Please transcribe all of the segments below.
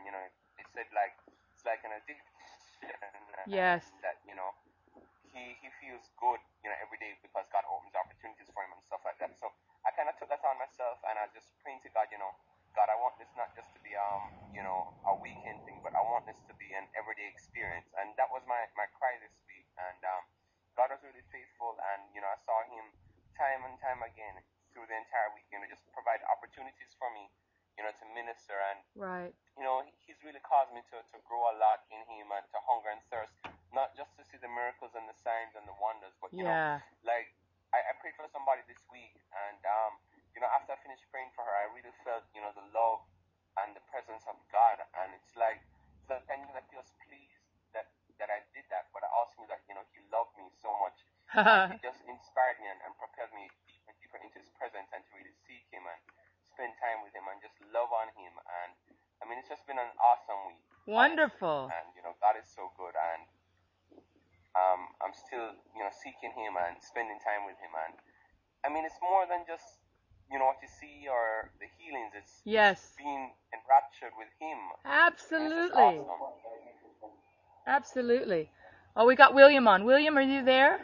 and they said like it's like an addiction, Yes. and that he feels good every day because God opens opportunities for him and stuff like that. So I kind of took that on myself, and I just prayed to God, God, I want this not just to be a weekend thing, but I want this to be an everyday experience. And that was my cry this week. And God was really faithful, and I saw him time and time again through the entire week, just provide opportunities for me, to minister. And Right. he's really caused me to grow a lot in him and to hunger and thirst, not just to see the miracles and the signs and the wonders, but like I prayed for somebody this week, and after I finished praying for her, I really felt the love and the presence of God, and it's like I knew that he was pleased that I did that, but I also knew that he loved me so much. And it just inspired me and propelled me deeper and deeper into his presence, and to really seek him and spend time with him and just love on him. And I mean, it's just been an awesome week. Wonderful. Honestly. And God is so good, and I'm still seeking him and spending time with him. And I mean, it's more than just what you see or the healings. It's being enraptured with him. Absolutely. Awesome. Absolutely. Oh, we got William on. William, are you there?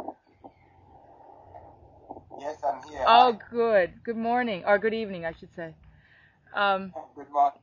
Yes, I'm here. Oh, good. Good morning, or good evening, I should say. Good morning.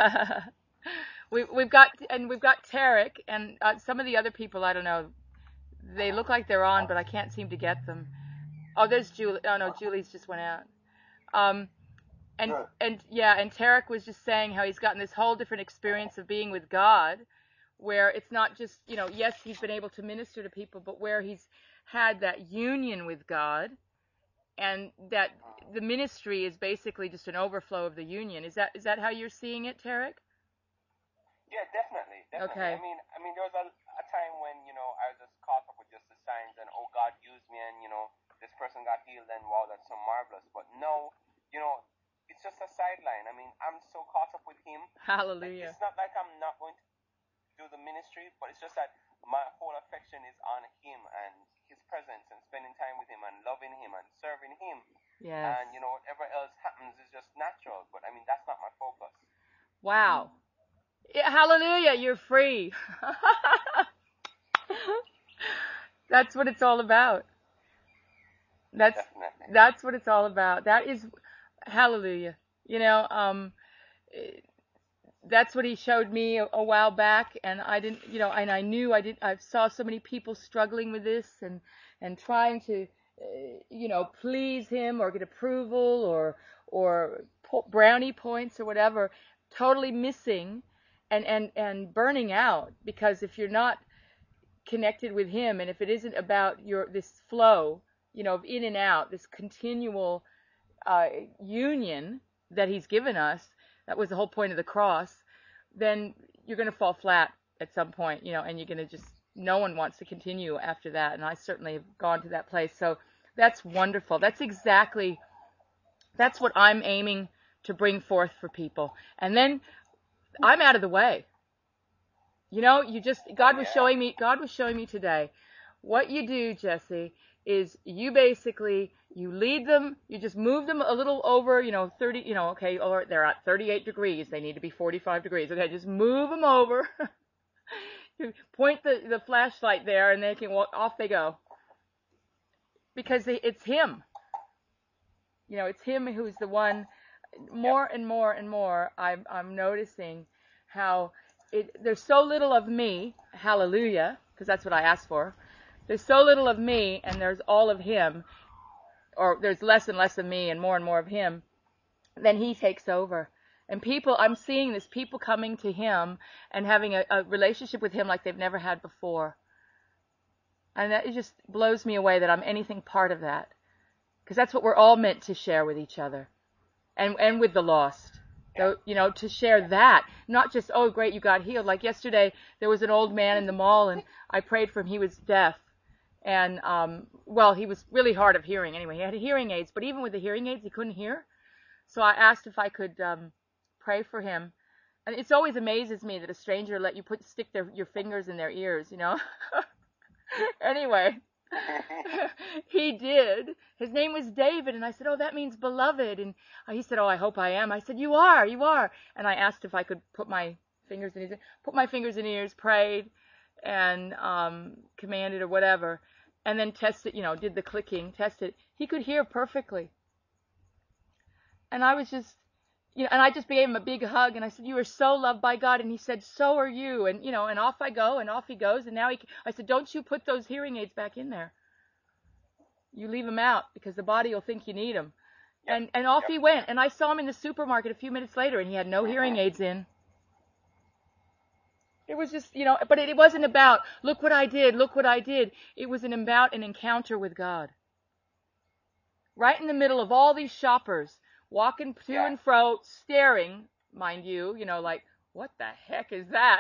we've got Tarek and some of the other people. I don't know. They look like they're on, but I can't seem to get them. Oh, there's Julie. Oh no, Julie's just went out. And Tarek was just saying how he's gotten this whole different experience of being with God, where it's not just, yes, he's been able to minister to people, but where he's had that union with God, and that the ministry is basically just an overflow of the union. Is that how you're seeing it, Tarek? Yeah, definitely. Okay. I mean, there was a time when I was just caught up with just the signs, and God used me, and this person got healed, and wow, that's so marvelous. But no, it's just a sideline. I mean, I'm so caught up with him. Hallelujah. It's not like I'm not going to do the ministry, but it's just that my whole affection is on him and his presence and spending time with him and loving him and serving him. Yes. And whatever else happens is just natural. But I mean, that's not my focus. Wow. Yeah, hallelujah, you're free. That's what it's all about. That's what it's all about. That is, hallelujah. That's what he showed me a while back, and I didn't, and I knew I saw so many people struggling with this and trying to, please him or get approval or brownie points or whatever, totally missing and burning out, because if you're not connected with him, and if it isn't about this flow, of in and out, this continual union that he's given us, that was the whole point of the cross, then you're going to fall flat at some point, and you're going to just, no one wants to continue after that. And I certainly have gone to that place. So that's wonderful. That's what I'm aiming to bring forth for people. And then I'm out of the way. God was showing me today, what you do, Jesse, is you lead them, you just move them a little over, 30, okay, or they're at 38 degrees, they need to be 45 degrees, okay, just move them over, you point the flashlight there, and they can walk, off they go, because it's him, it's him who's the one. More and more and more, I'm noticing how there's so little of me, hallelujah, because that's what I asked for. There's so little of me, and there's all of him, or there's less and less of me and more of him. Then he takes over. And I'm seeing this, people coming to him and having a relationship with him like they've never had before. And it just blows me away that I'm anything part of that. Because that's what we're all meant to share with each other. And with the lost. So, to share that, not just, oh, great, you got healed. Like yesterday, there was an old man in the mall, and I prayed for him. He was deaf. And, he was really hard of hearing anyway. He had hearing aids, but even with the hearing aids, he couldn't hear. So I asked if I could pray for him. And it always amazes me that a stranger let you stick your fingers in their ears, Anyway, he did. His name was David, and I said, oh, that means beloved. And he said, oh, I hope I am. I said, you are. And I asked if I could put my fingers in his ears, put my fingers in his ears, prayed, and commanded or whatever, and then tested, did the clicking, tested. He could hear perfectly. And I was just, and I just gave him a big hug, and I said, "You are so loved by God." And he said, "So are you." And, and off I go, and off he goes. And now I said, "Don't you put those hearing aids back in there. You leave them out because the body will think you need them." Yep. And off he went. And I saw him in the supermarket a few minutes later, and he had no hearing aids in. It was just, but it wasn't about, look what I did, look what I did. It was about an encounter with God. Right in the middle of all these shoppers, walking to and fro, staring, mind you, like, what the heck is that,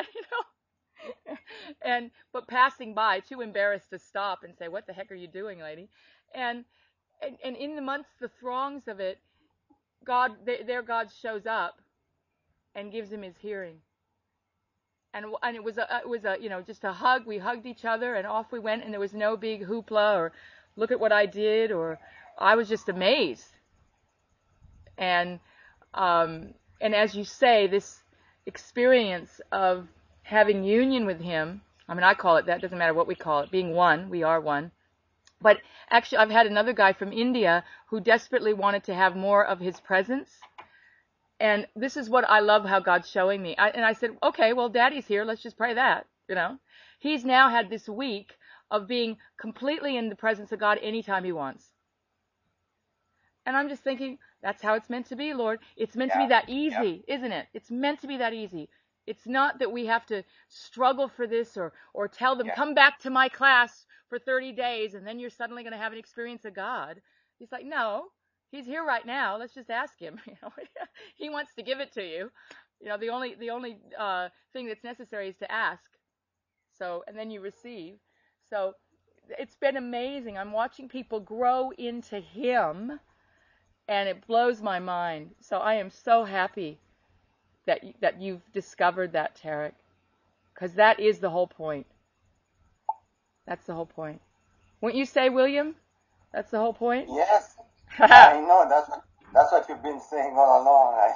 but passing by, too embarrassed to stop and say, "What the heck are you doing, lady?" And in amongst the throngs of it, God shows up and gives him his hearing. And it was just a hug. We hugged each other, and off we went. And there was no big hoopla or look at what I did, or I was just amazed. And as you say, this experience of having union with him. I mean, I call it that. Doesn't matter what we call it. Being one, we are one. But actually, I've had another guy from India who desperately wanted to have more of his presence. And this is what I love how God's showing me. I said, okay, well, Daddy's here. Let's just pray that, He's now had this week of being completely in the presence of God anytime he wants. And I'm just thinking, that's how it's meant to be, Lord. It's meant to be that easy, isn't it? It's meant to be that easy. It's not that we have to struggle for this or tell them, come back to my class for 30 days and then you're suddenly going to have an experience of God. He's like, no. He's here right now. Let's just ask him. He wants to give it to you. The only thing that's necessary is to ask. So, and then you receive. So, it's been amazing. I'm watching people grow into him, and it blows my mind. So, I am so happy that you've discovered that, Tarek, because that is the whole point. That's the whole point. Wouldn't you say, William? That's the whole point? Yes. I know, that's what you've been saying all along.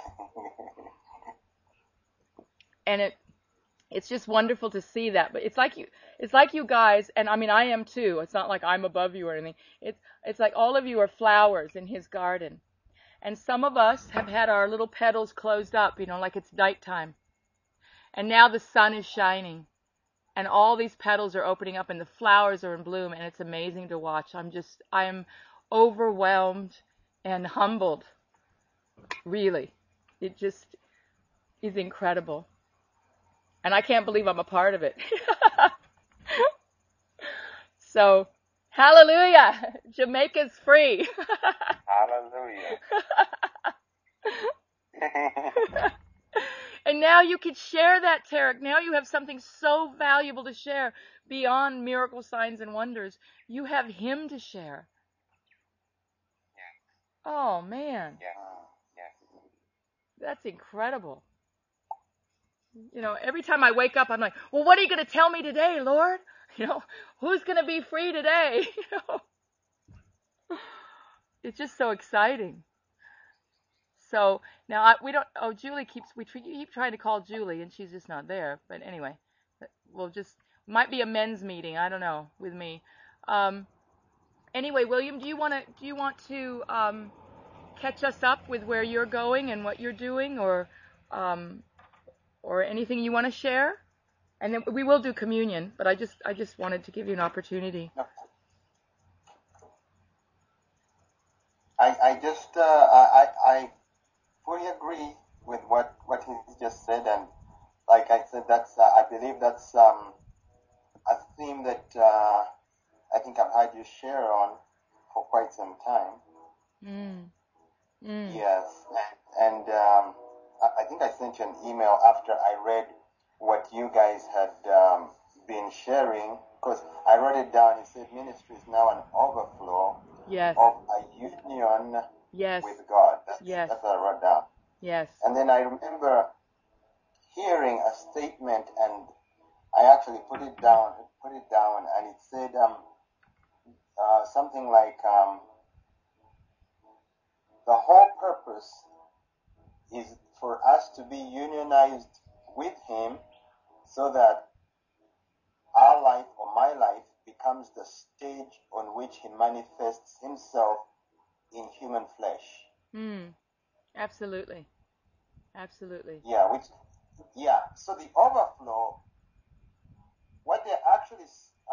And it's just wonderful to see that. But it's like you guys, and I mean I am too. It's not like I'm above you or anything. It's like all of you are flowers in his garden. And some of us have had our little petals closed up, like it's nighttime. And now the sun is shining. And all these petals are opening up and the flowers are in bloom, and it's amazing to watch. I am overwhelmed and humbled. Really. It just is incredible. And I can't believe I'm a part of it. So, hallelujah! Jamaica's free. Hallelujah. And now you can share that, Tarek. Now you have something so valuable to share beyond miracle signs and wonders. You have him to share. Oh, man. Yeah. That's incredible. Every time I wake up, I'm like, well, what are you going to tell me today, Lord? Who's going to be free today? It's just so exciting. So now we keep trying to call Julie, and she's just not there. But anyway, might be a men's meeting. I don't know, with me. Anyway, William, do you want to catch us up with where you're going and what you're doing, or anything you want to share? And then we will do communion, but I just wanted to give you an opportunity. I fully agree with what he just said, and like I said, I believe that's a theme that I think I've had you share on for quite some time. Yes, and I think I sent you an email after I read what you guys had been sharing, because I wrote it down. It said ministry is now an overflow of a union with God. That's what I wrote down. Yes. And then I remember hearing a statement, and I actually put it down, and it said something like, the whole purpose is for us to be unionized with him so that our life or my life becomes the stage on which he manifests himself in human flesh. Absolutely. Absolutely. So the overflow, what they're actually,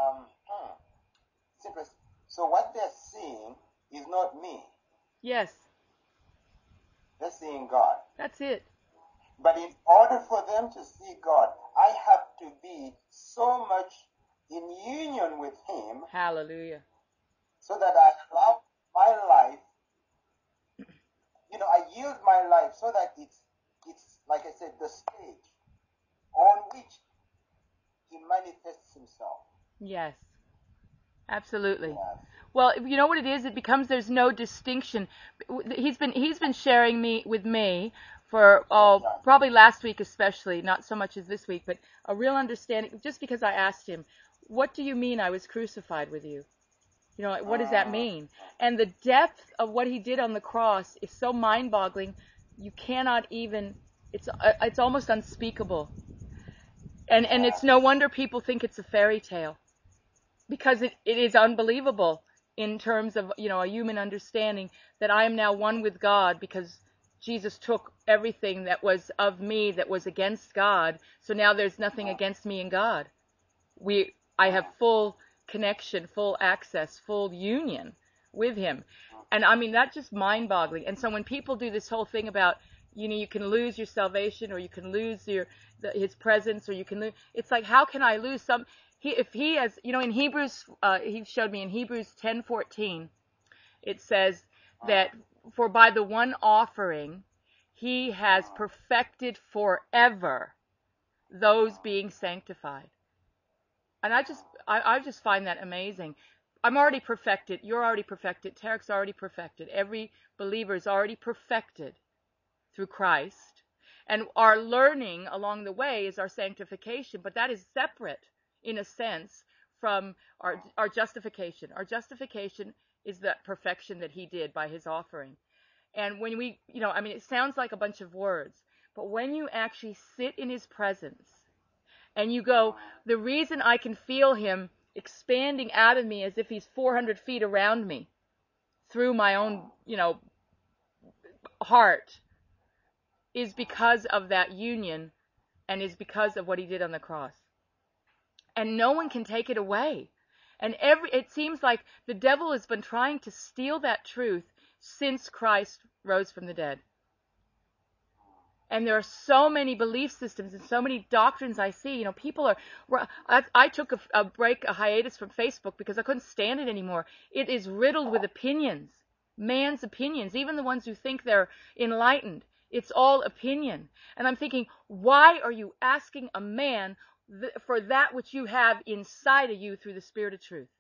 so what they're seeing is not me. Yes. They're seeing God. That's it. But in order for them to see God, I have to be so much in union with him. Hallelujah. So that I allow my life, I yield my life so that it's like I said, the stage on which he manifests himself. Yes. Absolutely. Yes. Well, you know what it is? It becomes there's no distinction. He's been sharing with me for probably last week especially, not so much as this week, but a real understanding. Just because I asked him, "What do you mean I was crucified with you?" What does that mean? And the depth of what he did on the cross is so mind-boggling. You cannot even. It's almost unspeakable. And it's no wonder people think it's a fairy tale, because it is unbelievable in terms of a human understanding that I am now one with God because Jesus took everything that was of me that was against God. So now there's nothing against me and God. I have full connection, full access, full union with him. And I mean, that's just mind-boggling. And so when people do this whole thing about, you can lose your salvation, or you can lose his presence, or you can lose, it's like, how can I lose some? If he has, in Hebrews, he showed me in Hebrews 10:14, it says that for by the one offering, he has perfected forever those being sanctified. And I just find that amazing. I'm already perfected. You're already perfected. Tarek's already perfected. Every believer is already perfected through Christ. And our learning along the way is our sanctification, but that is separate, in a sense, from our justification. Our justification is the perfection that he did by his offering. And when we, it sounds like a bunch of words, but when you actually sit in his presence, and you go, the reason I can feel him expanding out of me as if he's 400 feet around me through my own, heart, is because of that union, and is because of what he did on the cross. And no one can take it away. And it seems like the devil has been trying to steal that truth since Christ rose from the dead. And there are so many belief systems and so many doctrines I see. People are. I took a hiatus from Facebook because I couldn't stand it anymore. It is riddled with opinions, man's opinions, even the ones who think they're enlightened. It's all opinion. And I'm thinking, why are you asking a man for that which you have inside of you through the Spirit of truth?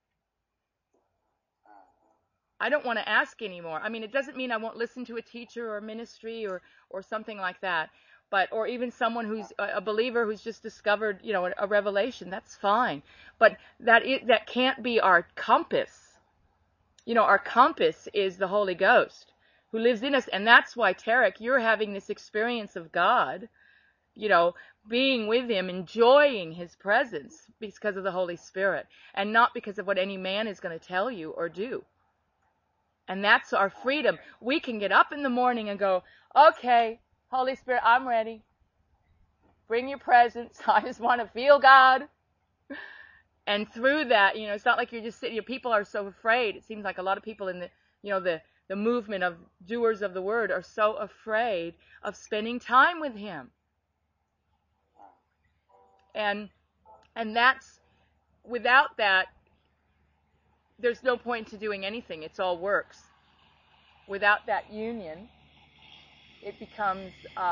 I don't want to ask anymore. I mean, it doesn't mean I won't listen to a teacher or a ministry or something like that, or even someone who's a believer who's just discovered, a revelation. That's fine. But that can't be our compass. Our compass is the Holy Ghost who lives in us. And that's why, Tarek, you're having this experience of God, being with him, enjoying his presence because of the Holy Spirit, and not because of what any man is going to tell you or do. And that's our freedom. We can get up in the morning and go, okay, Holy Spirit, I'm ready. Bring your presence. I just want to feel God. And through that, it's not like you're just sitting. People are so afraid. It seems like a lot of people in the movement of doers of the word are so afraid of spending time with him. And that's, without that, there's no point to doing anything. It's all works. Without that union, it becomes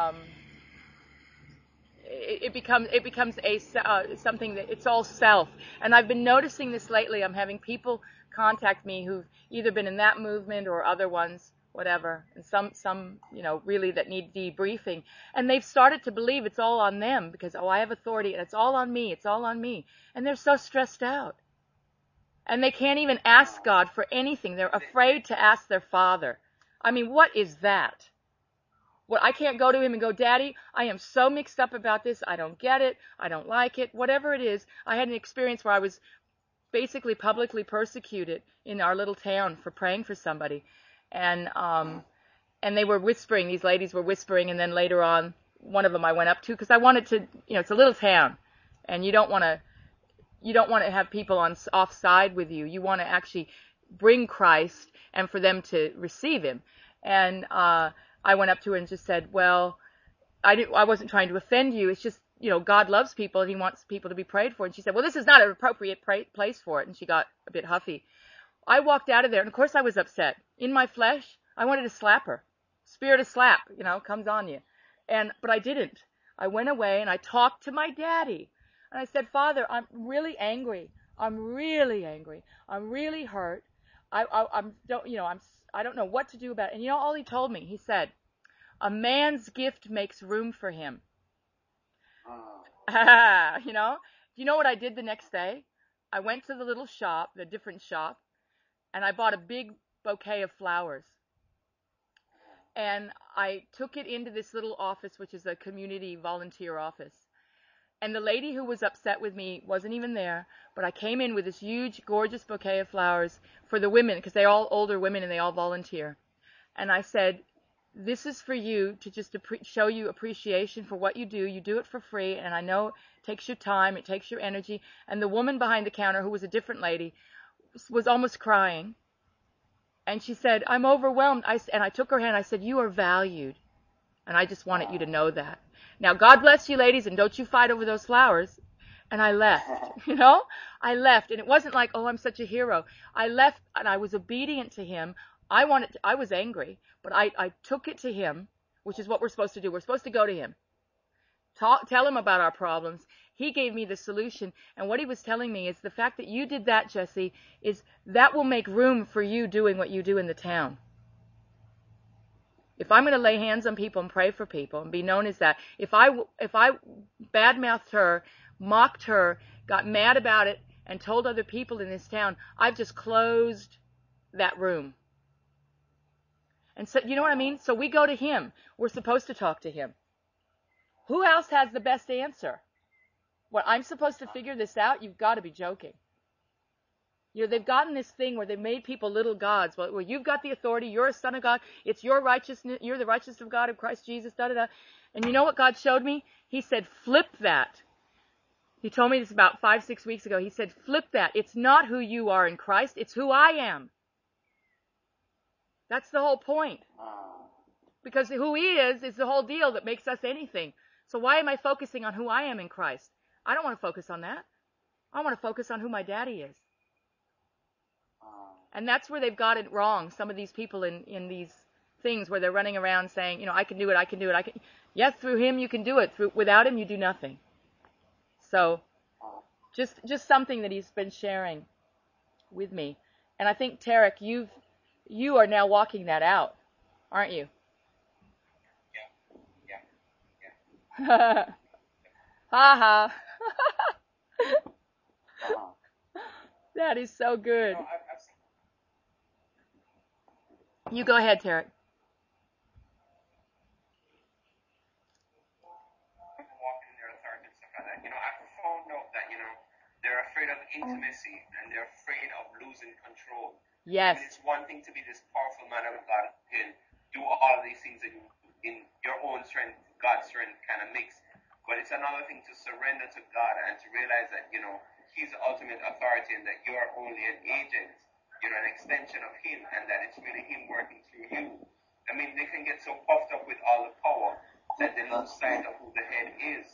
something that it's all self. And I've been noticing this lately. I'm having people contact me who've either been in that movement or other ones, whatever, and some really that need debriefing, and they've started to believe it's all on them because I have authority and it's all on me, and they're so stressed out. And they can't even ask God for anything. They're afraid to ask their Father. I mean, what is that? Well, I can't go to him and go, Daddy, I am so mixed up about this. I don't get it. I don't like it. Whatever it is, I had an experience where I was basically publicly persecuted in our little town for praying for somebody. And they were whispering, these ladies were whispering, and then later on, one of them I went up to because I wanted to, it's a little town, and you don't want to have people offside with you. You want to actually bring Christ and for them to receive him. And I went up to her and just said, well, I wasn't trying to offend you. It's just, God loves people and he wants people to be prayed for. And she said, well, this is not an appropriate place for it. And she got a bit huffy. I walked out of there, and of course I was upset. In my flesh, I wanted to slap her. Spirit of slap, comes on you. But I didn't. I went away and I talked to my daddy. And I said, Father, I'm really angry. I'm really angry. I'm really hurt. I don't know what to do about it. And all he told me, he said, a man's gift makes room for him. Do you know what I did the next day? I went to the little shop, the different shop, and I bought a big bouquet of flowers. And I took it into this little office, which is a community volunteer office. And the lady who was upset with me wasn't even there, but I came in with this huge, gorgeous bouquet of flowers for the women, because they're all older women and they all volunteer. And I said, this is for you to just show you appreciation for what you do. You do it for free, and I know it takes your time, it takes your energy. And the woman behind the counter, who was a different lady, was almost crying. And she said, I'm overwhelmed. And I took her hand. I said, you are valued. And I just wanted you to know that. Now, God bless you, ladies, and don't you fight over those flowers. And I left, I left. And it wasn't like, oh, I'm such a hero. I left, and I was obedient to him. I was angry, but I took it to him, which is what we're supposed to do. We're supposed to go to him. Tell him about our problems. He gave me the solution. And what he was telling me is the fact that you did that, Jesse, is that will make room for you doing what you do in the town. If I'm going to lay hands on people and pray for people and be known as that, if I badmouthed her, mocked her, got mad about it, and told other people in this town, I've just closed that room. And so, you know what I mean? So we go to him. We're supposed to talk to him. Who else has the best answer? What, I'm supposed to figure this out? You've got to be joking. They've gotten this thing where they've made people little gods. Well, you've got the authority. You're a son of God. It's your righteousness. You're the righteousness of God in Christ Jesus. Da-da-da. And you know what God showed me? He said, flip that. He told me this about 5-6 weeks ago. He said, flip that. It's not who you are in Christ. It's who I am. That's the whole point. Because who he is the whole deal that makes us anything. So why am I focusing on who I am in Christ? I don't want to focus on that. I want to focus on who my daddy is. And that's where they've got it wrong. Some of these people in these things where they're running around saying, I can do it, I can do it, I can. Yes, through him you can do it. Without him you do nothing. So just something that he's been sharing with me. And I think, Tarek, you are now walking that out, aren't you? Yeah. Ha ha. That is so good. You go ahead, Tarek. Walking in their authority and stuff like that. I've found out that, they're afraid of intimacy and they're afraid of losing control. Yes. And it's one thing to be this powerful man of God who can do all of these things in your own strength, God's strength kind of mix. But it's another thing to surrender to God and to realize that, he's the ultimate authority and that you're only an agent, an extension of him, and that it's really him working through you. I mean, they can get so puffed up with all the power that they lose sight of who the head is.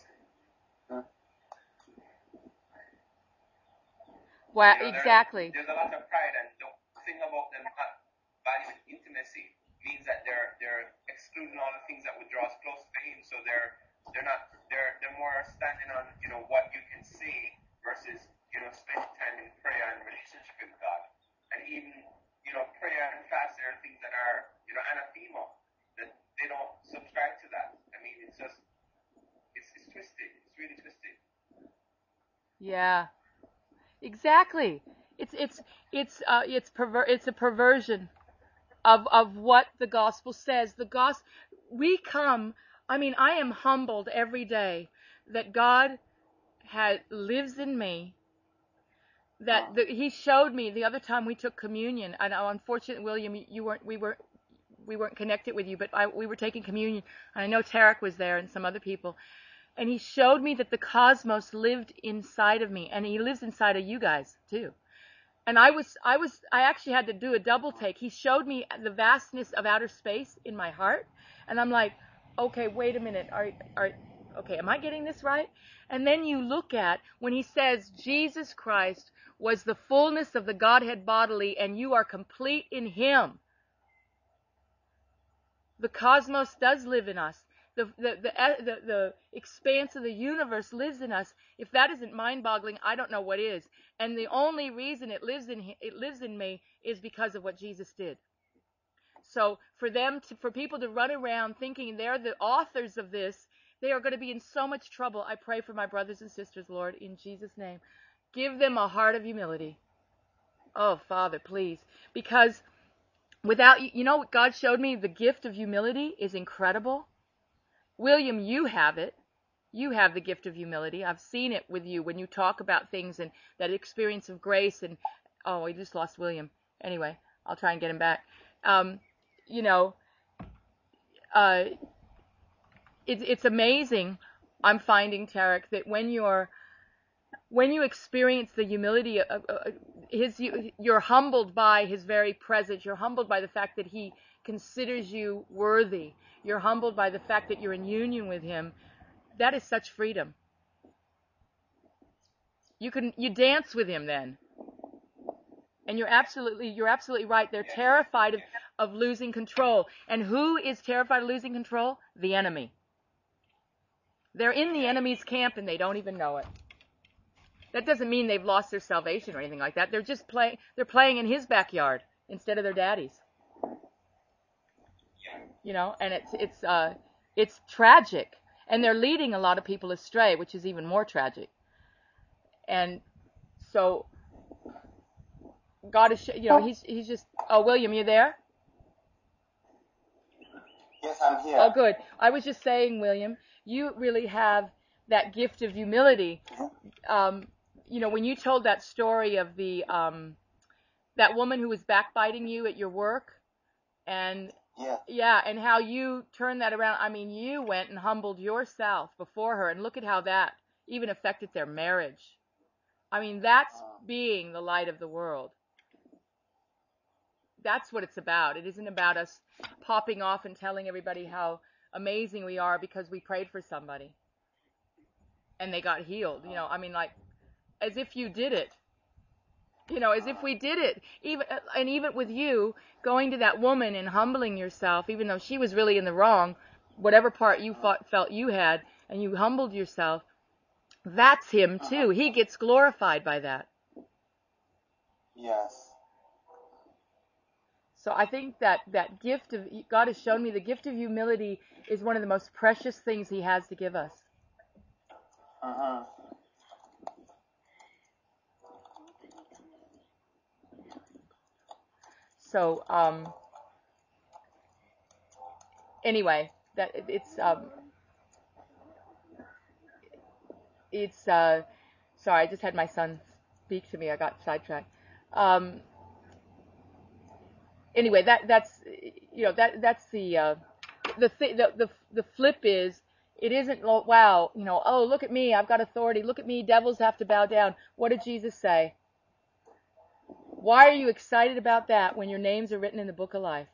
Well, exactly. There's a lot of pride, and the thing about them not valuing intimacy means that they're excluding all the things that would draw us close to him. So they're more standing on what you can see versus spending time in prayer and relationship with God. And even prayer and fast, there are things that are anathema, that they don't subscribe to that. I mean, it's twisted. It's really twisted. Yeah, exactly. It's a perversion of what the gospel says. we come, I mean, I am humbled every day that God lives in me, that he showed me the other time we took communion. I know, unfortunately, William, we weren't connected with you, but we were taking communion, and I know Tarek was there and some other people, and he showed me that the cosmos lived inside of me, and he lives inside of you guys too. And I actually had to do a double take. He showed me the vastness of outer space in my heart, and I'm like, okay, wait a minute, okay, am I getting this right? And then you look at when he says Jesus Christ was the fullness of the Godhead bodily, and you are complete in him. The cosmos does live in us. The expanse of the universe lives in us. If that isn't mind-boggling, I don't know what is. And the only reason it lives in me is because of what Jesus did. So for people to run around thinking they're the authors of this, they are going to be in so much trouble. I pray for my brothers and sisters, Lord, in Jesus' name. Give them a heart of humility. Oh, Father, please. Because without, you know what God showed me? The gift of humility is incredible. William, you have it. You have the gift of humility. I've seen it with you when you talk about things and that experience of grace. And, oh, we just lost William. Anyway, I'll try and get him back. It's amazing. I'm finding, Tarek, that when you experience the humility of you're humbled by his very presence. You're humbled by the fact that he considers you worthy. You're humbled by the fact that you're in union with him. That is such freedom. You dance with him then. And you're absolutely right. They're terrified of losing control. And who is terrified of losing control? The enemy. They're in the enemy's camp and they don't even know it. That doesn't mean they've lost their salvation or anything like that. They're just they're playing in his backyard instead of their daddy's. And it's tragic. And they're leading a lot of people astray, which is even more tragic. And so God is, he's just, oh, William, you there? Yes, I'm here. Oh, good. I was just saying, William, you really have that gift of humility. When you told that story of that woman who was backbiting you at your work, and and how you turned that around. I mean, you went and humbled yourself before her, and look at how that even affected their marriage. I mean, that's being the light of the world. That's what it's about. It isn't about us popping off and telling everybody how amazing we are because we prayed for somebody and they got healed. Like as if you did it. As if we did it. Even with you going to that woman and humbling yourself, even though she was really in the wrong, whatever part you felt you had, and you humbled yourself, that's him too. He gets glorified by that. Yes. So I think that gift of, God has shown me the gift of humility is one of the most precious things he has to give us. So, anyway, that sorry, I just had my son speak to me. I got sidetracked. Anyway, that's the flip is, it isn't, wow, oh, look at me, I've got authority. Look at me, devils have to bow down. What did Jesus say? Why are you excited about that when your names are written in the book of life?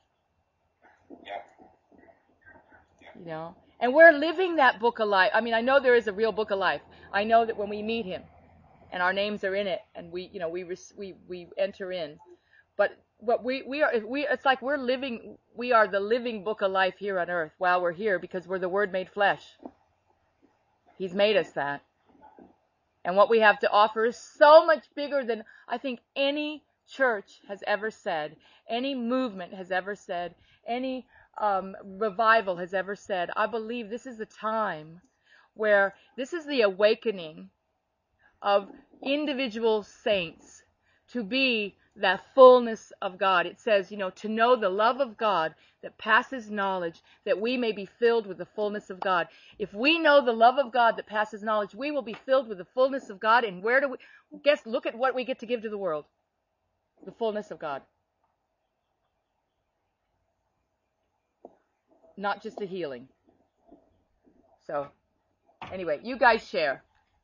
And we're living that book of life. I mean, I know there is a real book of life. I know that when we meet him and our names are in it and we enter in. But it's like we are the living book of life here on earth while we're here because we're the Word made flesh. He's made us that. And what we have to offer is so much bigger than I think any church has ever said, any movement has ever said, any revival has ever said. I believe this is the time where this is the awakening of individual saints to be the fullness of God. It says, to know the love of God that passes knowledge, that we may be filled with the fullness of God. If we know the love of God that passes knowledge, we will be filled with the fullness of God. And where do we, look at what we get to give to the world. The fullness of God. Not just the healing. So, anyway, you guys share.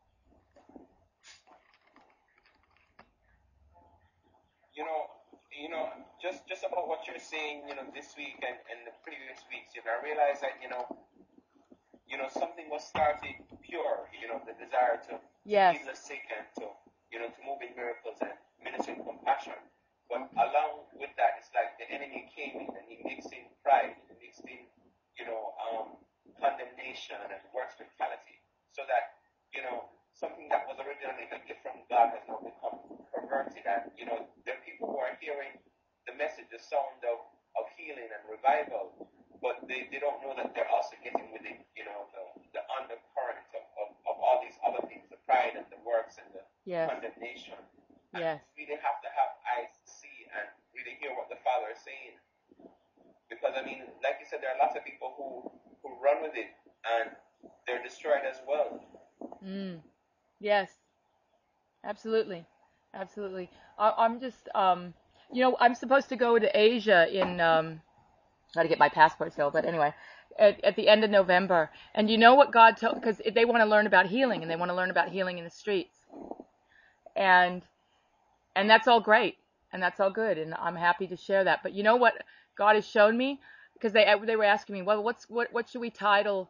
Just about what you're saying, this week and the previous weeks, I realized that, something was started pure, the desire to heal the sick and to move in miracles and minister in compassion. But along with that, it's like the enemy came in and he mixed in pride, he mixed in, condemnation and works mentality, so that, something that was originally a gift from God has now become perverted. And, there are people who are hearing the message, the sound of healing and revival, but they don't know that they're also getting with it, the undercurrent of all these other things, the pride and the works and the condemnation. And really have to have eyes to see and really hear what the Father is saying. Because, like you said, there are lots of people who run with it and they're destroyed as well. Yes, absolutely. Absolutely. I'm just, I'm supposed to go to Asia in, got to get my passport still, but anyway, at the end of November. And you know what God told, because they want to learn about healing, and they want to learn about healing in the streets. And that's all great, and that's all good, and I'm happy to share that. But you know what God has shown me? Because they were asking me, well, what should we title,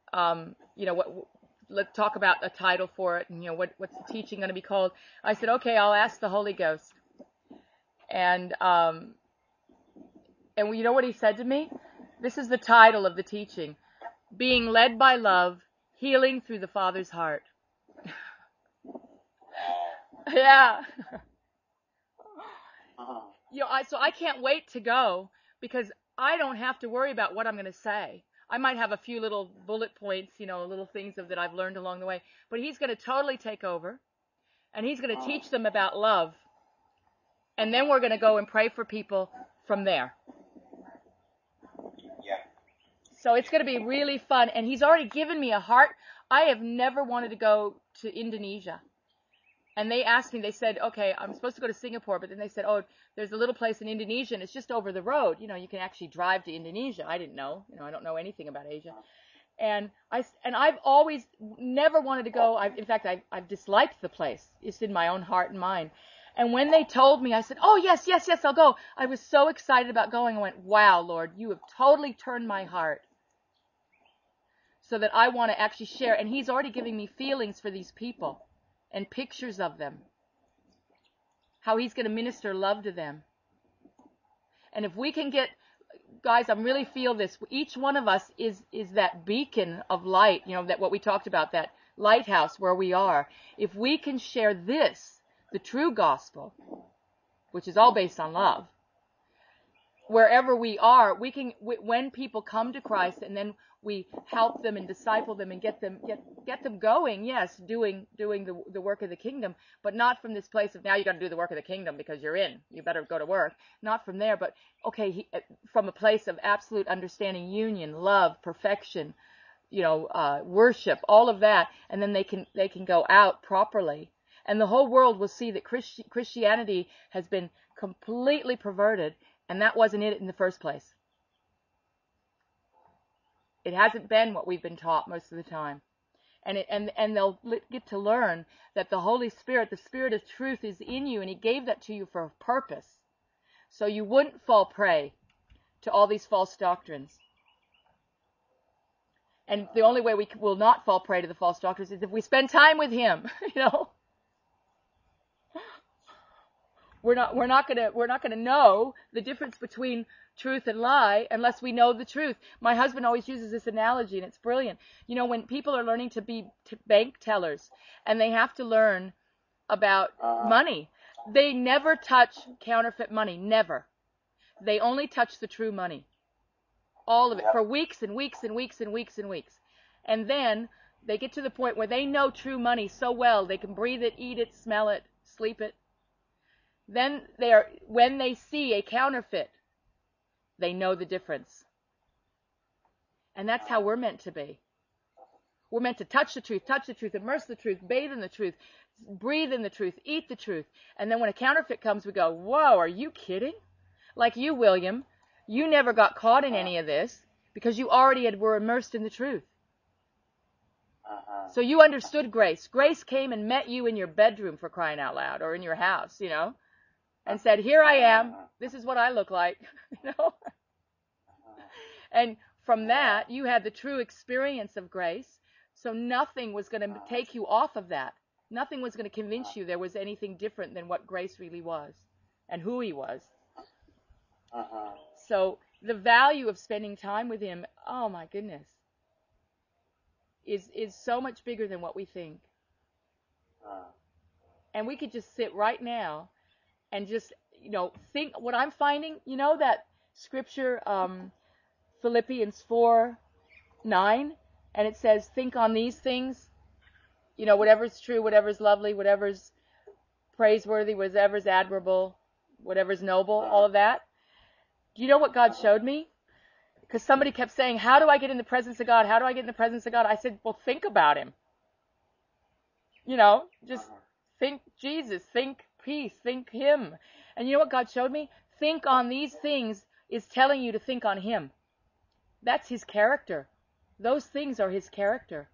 let's talk about a title for it, and what's the teaching going to be called? I said, okay, I'll ask the Holy Ghost. And you know what he said to me? This is the title of the teaching: Being Led by Love, Healing Through the Father's Heart. Yeah. So I can't wait to go, because I don't have to worry about what I'm going to say. I might have a few little bullet points, little things that I've learned along the way, but he's going to totally take over, and he's going to teach them about love. And then we're going to go and pray for people from there. Yeah. So it's going to be really fun. And he's already given me a heart. I have never wanted to go to Indonesia. And they asked me, they said, okay, I'm supposed to go to Singapore. But then they said, oh, there's a little place in Indonesia, and it's just over the road. You can actually drive to Indonesia. I didn't know. I don't know anything about Asia. And I've always never wanted to go. In fact, I've disliked the place. It's in my own heart and mind. And when they told me, I said, oh, yes, I'll go. I was so excited about going. I went, wow, Lord, you have totally turned my heart so that I want to actually share. And he's already giving me feelings for these people and pictures of them, how he's going to minister love to them. And if we can get, guys, I really feel this. Each one of us is that beacon of light, that what we talked about, that lighthouse where we are. If we can share this, the true gospel, which is all based on love, wherever we are, we can, when people come to Christ, and then we help them and disciple them and get them going, yes, doing the work of the kingdom, but not from this place of, now you got to do the work of the kingdom because you're in, you better go to work. Not from there, but okay, from a place of absolute understanding, union, love, perfection, worship, all of that, and then they can go out properly. And the whole world will see that Christianity has been completely perverted, and that wasn't it in the first place. It hasn't been what we've been taught most of the time. And they'll get to learn that the Holy Spirit, the Spirit of truth, is in you, and he gave that to you for a purpose. So you wouldn't fall prey to all these false doctrines. And the only way we will not fall prey to the false doctrines is if we spend time with him, We're not gonna know the difference between truth and lie unless we know the truth. My husband always uses this analogy, and it's brilliant. When people are learning to be bank tellers and they have to learn about money, they never touch counterfeit money. Never. They only touch the true money. All of it for weeks and weeks and weeks and weeks and weeks. And then they get to the point where they know true money so well they can breathe it, eat it, smell it, sleep it. Then when they see a counterfeit, they know the difference. And that's how we're meant to be. We're meant to touch the truth, immerse the truth, bathe in the truth, breathe in the truth, eat the truth. And then when a counterfeit comes, we go, whoa, are you kidding? Like you, William, you never got caught in any of this because you already were immersed in the truth. So you understood grace. Grace came and met you in your bedroom, for crying out loud, or in your house, and said, here I am. This is what I look like, And from that, you had the true experience of grace. So nothing was going to take you off of that. Nothing was going to convince you there was anything different than what grace really was and who he was. So the value of spending time with him, oh my goodness, is so much bigger than what we think. And we could just sit right now and just, think what I'm finding, that scripture, Philippians 4:9, and it says, think on these things, whatever's true, whatever's lovely, whatever's praiseworthy, whatever's admirable, whatever's noble, all of that. Do you know what God showed me? Because somebody kept saying, how do I get in the presence of God? How do I get in the presence of God? I said, well, think about him. Just think Jesus, think peace, think him. And you know what God showed me? Think on these things is telling you to think on him. That's his character. Those things are his character.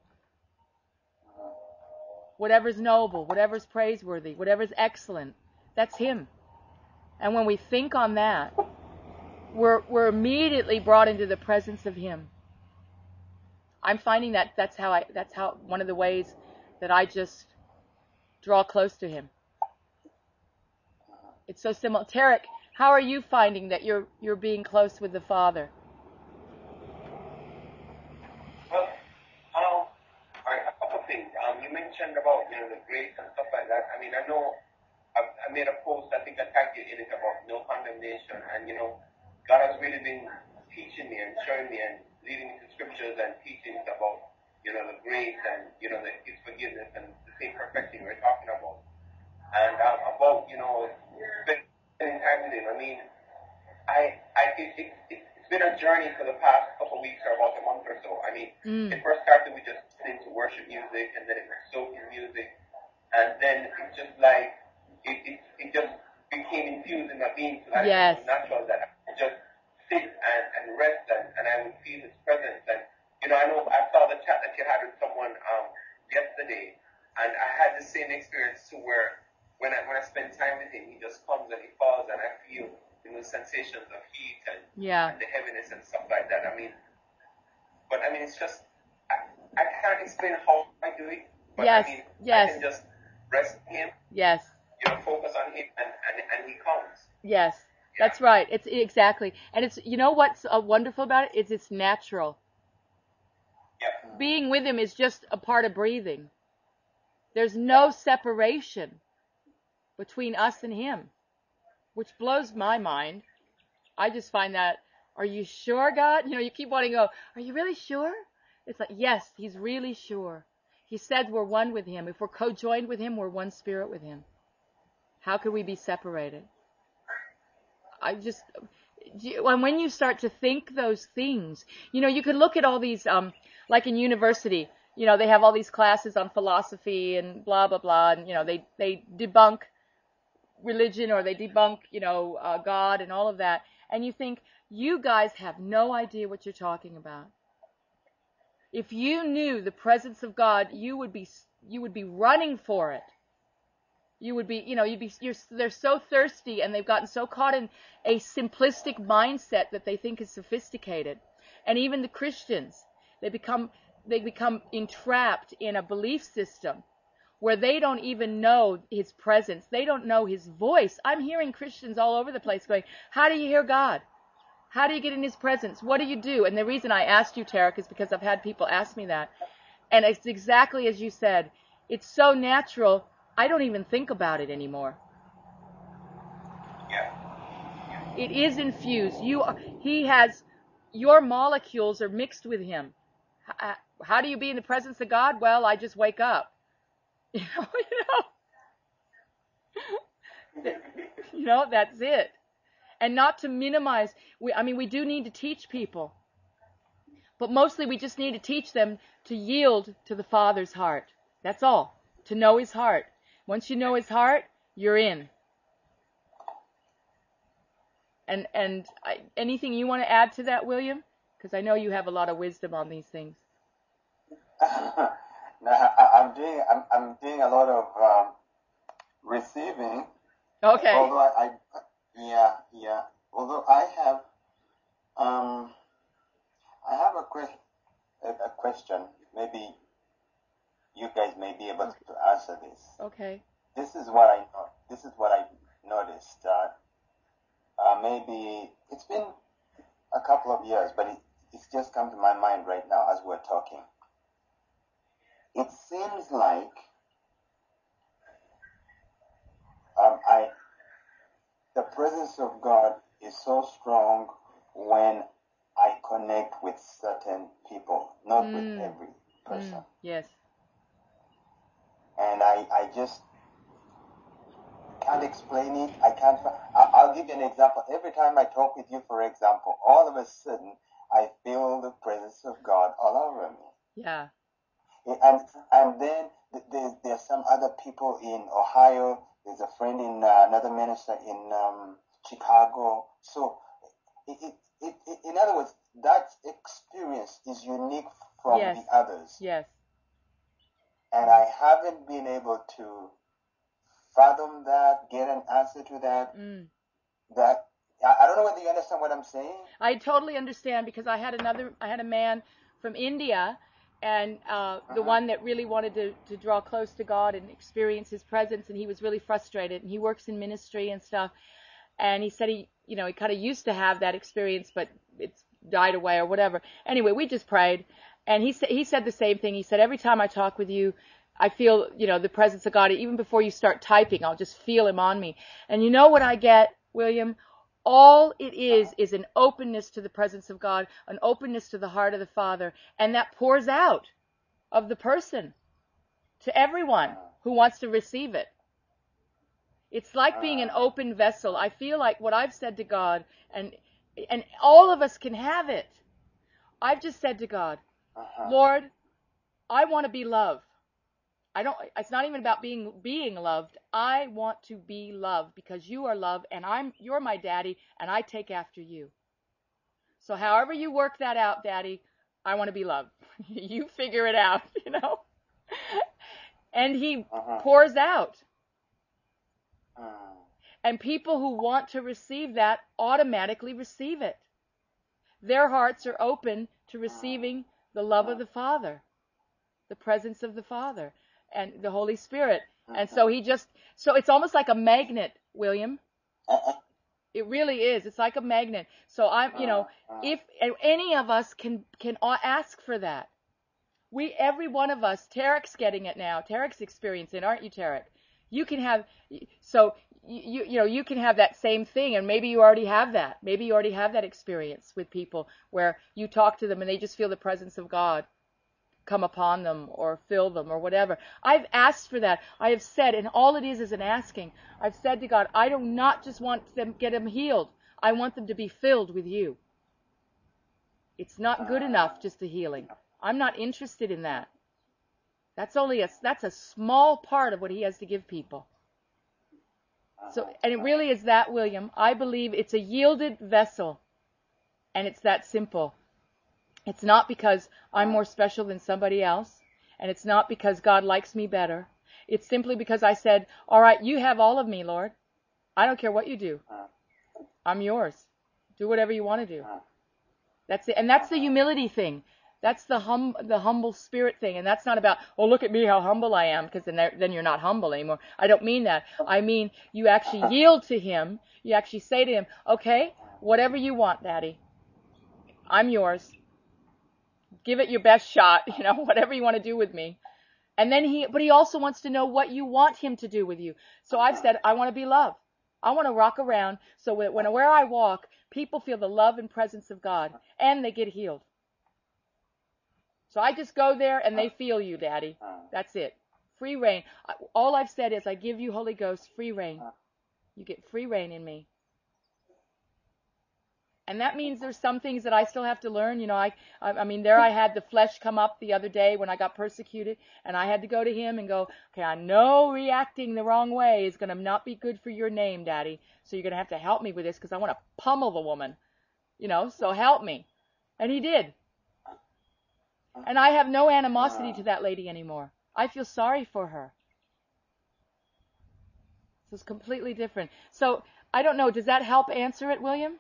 Whatever's noble, whatever's praiseworthy, whatever's excellent, that's him. And when we think on that, we're immediately brought into the presence of him. I'm finding that's how one of the ways that I just draw close to him. It's so simple. Tarek, how are you finding that you're being close with the Father? Well, a couple things. You mentioned about the grace and stuff like that. I mean, I know I made a post. I think I tagged you in it about no condemnation, and God has really been teaching me and showing me and leading me to scriptures and teachings about the grace and his forgiveness and the same perfecting we're talking about, and about spending time with him. I mean, it's been a journey for the past couple of weeks or about a month or so. I mean, it first started with just listening to worship music, and then it was soaking music, and then it just like it just became infused in my being, so that it was natural that I just sit and rest and I would feel his presence. And I know I saw the chat that you had with someone yesterday, and I had the same experience too, where when I spend time with him, he just comes and he falls, and I feel sensations of heat and the heaviness and stuff like that. I mean, it's just I can't explain how I do it, but I can just rest in him. Yes. Focus on him, and he comes. Yes, that's right. It's exactly, and it's what's wonderful about it is it's natural. Yeah. Being with him is just a part of breathing. There's no separation between us and him, which blows my mind. I just find that. Are you sure, God? You keep wanting to go. Are you really sure? It's like, yes, he's really sure. He said we're one with him. If we're co-joined with him, we're one spirit with him. How could we be separated? And when you start to think those things, you could look at all these, like in university, they have all these classes on philosophy and blah, blah, blah, and, they debunk religion or they debunk, God and all of that. And you think, you guys have no idea what you're talking about. If you knew the presence of God, you would be running for it. You would be, they're so thirsty and they've gotten so caught in a simplistic mindset that they think is sophisticated. And even the Christians, they become entrapped in a belief system where they don't even know his presence. They don't know his voice. I'm hearing Christians all over the place going, how do you hear God? How do you get in his presence? What do you do? And the reason I asked you, Tarek, is because I've had people ask me that. And it's exactly as you said. It's so natural, I don't even think about it anymore. Yeah. It is infused. Your molecules are mixed with him. How do you be in the presence of God? Well, I just wake up. You know, that's it. And not to minimize, we do need to teach people, but mostly we just need to teach them to yield to the Father's heart. That's all. To know His heart. Once you know His heart, you're in. And anything you want to add to that, William? Because I know you have a lot of wisdom on these things. No, I'm doing a lot of receiving. Okay. Although yeah. Although I have a question. Maybe you guys may be able to answer this. Okay. This is what I noticed. Maybe it's been a couple of years, but it's just come to my mind right now as we're talking. It seems like the presence of God is so strong when I connect with certain people, not with every person. Yes. And I just can't explain it. I'll give you an example. Every time I talk with you, for example, all of a sudden I feel the presence of God all over me. Yeah. And then there's some other people in Ohio. There's a friend in another minister in Chicago. So, in other words, that experience is unique from the others. Yes. And I haven't been able to fathom that, get an answer to that. That I don't know whether you understand what I'm saying. I totally understand, because I had a man from India, and the one that really wanted to draw close to God and experience His presence, and he was really frustrated, and he works in ministry and stuff, and he said he kind of used to have that experience, but it's died away or whatever. Anyway, we just prayed, and he said the same thing. He said, every time I talk with you, I feel, the presence of God. Even before you start typing, I'll just feel Him on me. And you know what I get, William? All it is an openness to the presence of God, an openness to the heart of the Father, and that pours out of the person to everyone who wants to receive it. It's like being an open vessel. I feel like what I've said to God, and all of us can have it. I've just said to God, Lord, I want to be loved. It's not even about being loved. I want to be loved because you are love, and you're my daddy, and I take after you. So however you work that out, Daddy, I want to be loved. You figure it out, And He pours out. And people who want to receive that automatically receive it. Their hearts are open to receiving the love of the Father, the presence of the Father, and the Holy Spirit. And so so it's almost like a magnet, William. It really is. It's like a magnet. So if any of us can ask for that. Every one of us, Tarek's getting it now. Tarek's experiencing, aren't you, Tarek? You can have, so you can have that same thing, and maybe you already have that. Maybe you already have that experience with people where you talk to them and they just feel the presence of God come upon them or fill them or whatever. I've asked for that. I have said, and all it is an asking. I've said to God, I do not just want them get them healed. I want them to be filled with you. It's not good enough just the healing. I'm not interested in that. That's a small part of what He has to give people. So, and it really is that, William. I believe it's a yielded vessel, and it's that simple. It's not because I'm more special than somebody else, and it's not because God likes me better. It's simply because I said, all right, you have all of me, Lord. I don't care what you do. I'm yours. Do whatever you want to do. That's it. And that's the humility thing. That's the humble spirit thing. And that's not about, oh, look at me, how humble I am, because then you're not humble anymore. I don't mean that. I mean, you actually yield to Him. You actually say to Him, okay, whatever you want, Daddy, I'm yours. Give it your best shot, whatever you want to do with me. And then but He also wants to know what you want Him to do with you. So I've said, I want to be loved. I want to rock around so where I walk, people feel the love and presence of God, and they get healed. So I just go there and they feel you, Daddy. That's it. Free reign. All I've said is I give you, Holy Ghost, free reign. You get free reign in me. And that means there's some things that I still have to learn. You know, I mean, there I had the flesh come up the other day when I got persecuted, and I had to go to him and go, okay, I know reacting the wrong way is going to not be good for your name, Daddy. So you're going to have to help me with this because I want to pummel the woman, you know, so help me. And he did. And I have no animosity to that lady anymore. I feel sorry for her. So it's completely different. So I don't know, does that help answer it, William?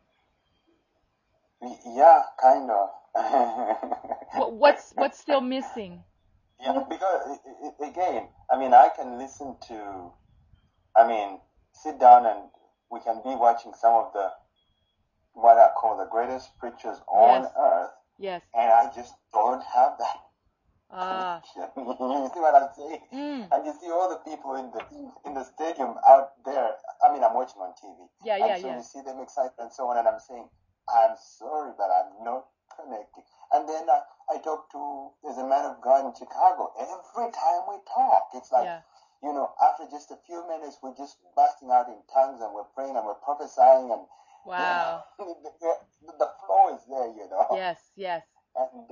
Yeah, kind of. What's still missing? Yeah, because again, I mean, I can listen to, I mean, sit down and we can be watching some of the, what I call the greatest preachers on earth. Yes. And I just don't have that. You see what I'm saying? And you see all the people in the stadium out there. I mean, I'm watching on TV. So you see them excited and so on, and I'm saying, I'm sorry, but I'm not connecting. And then I talk to, there's a man of God in Chicago. Every time we talk, it's like, you know, after just a few minutes, we're just busting out in tongues and we're praying and we're prophesying and wow, you know, the flow is there, you know. Yes. And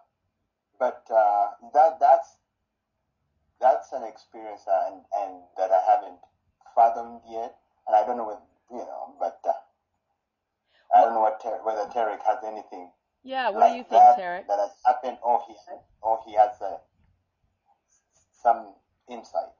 that's an experience and that I haven't fathomed yet, and I don't know what, you know, but I don't know whether Tarek has anything. Yeah, what like do you think, Tarek? That has happened, or he has some insight.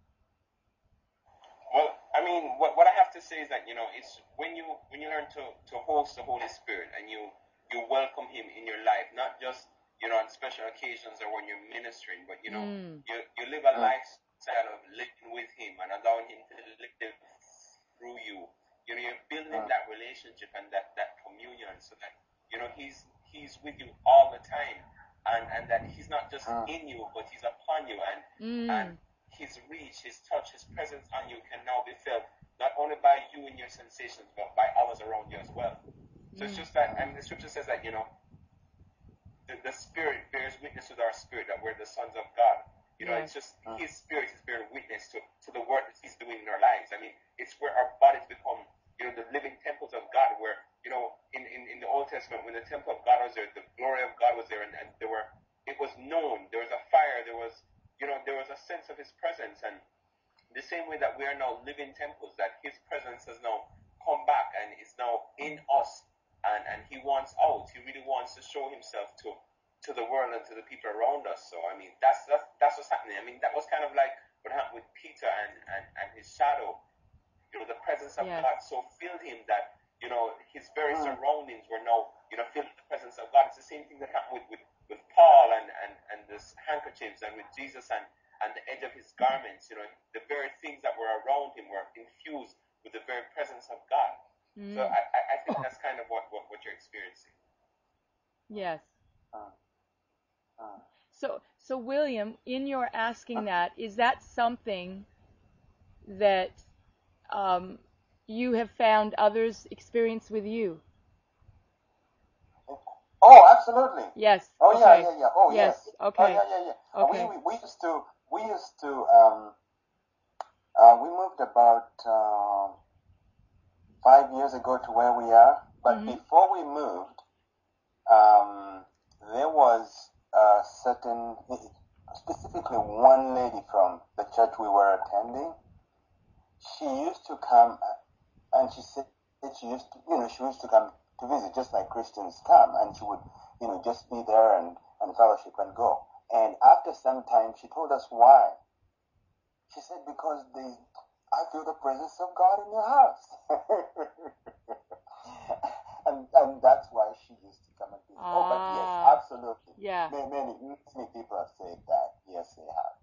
Well, I mean, what I have to say is that, you know, it's when you learn to host the Holy Spirit and you welcome Him in your life, not just, you know, on special occasions or when you're ministering, but, you know, you live a lifestyle of living with Him and allowing Him to live through you. You know, you're building that relationship and that communion so that, you know, He's with you all the time, and that He's not just in you, but He's upon you, and His reach, His touch, His presence on you can now be felt not only by you and your sensations, but by others around you as well. So it's just that, and the scripture says that, you know, the Spirit bears witness with our spirit that we're the sons of God. You know, it's just His Spirit is bearing witness to the work that He's doing in our lives. I mean, it's where our bodies become, you know, the living temples of God, where, you know, in the Old Testament, when the temple of God was there, the glory of God was there, and it was known, there was a fire, there was a sense of His presence, and the same way that we are now living temples, that His presence has now come back and is now in us, and He wants out. He really wants to show Himself to the world and to the people around us. So I mean, that's what's happening. I mean, that was kind of like what happened with Peter and his shadow. You know, the presence of God so filled him that, you know, his very surroundings were now, you know, filled with the presence of God. It's the same thing that happened with Paul and this handkerchiefs, and with Jesus and the edge of his garments. You know, the very things that were around him were infused with the very presence of God. So I think that's kind of what you're experiencing. Yes. So William, in your asking that, is that something that you have found others experience with you? Oh, absolutely. Yes. Oh, okay. yeah. Oh, yes. Okay. Oh, yeah. Okay. We used to we moved about 5 years ago to where we are, but before we moved, there was a certain, specifically one lady from the church we were attending. She used to come, and she said she used to come to visit just like Christians come, and she would, you know, just be there and fellowship and go. And after some time, she told us why. She said, because I feel the presence of God in your house. and that's why she used to come and visit. Oh, but yes, absolutely. Yeah. Many people have said that. Yes, they have.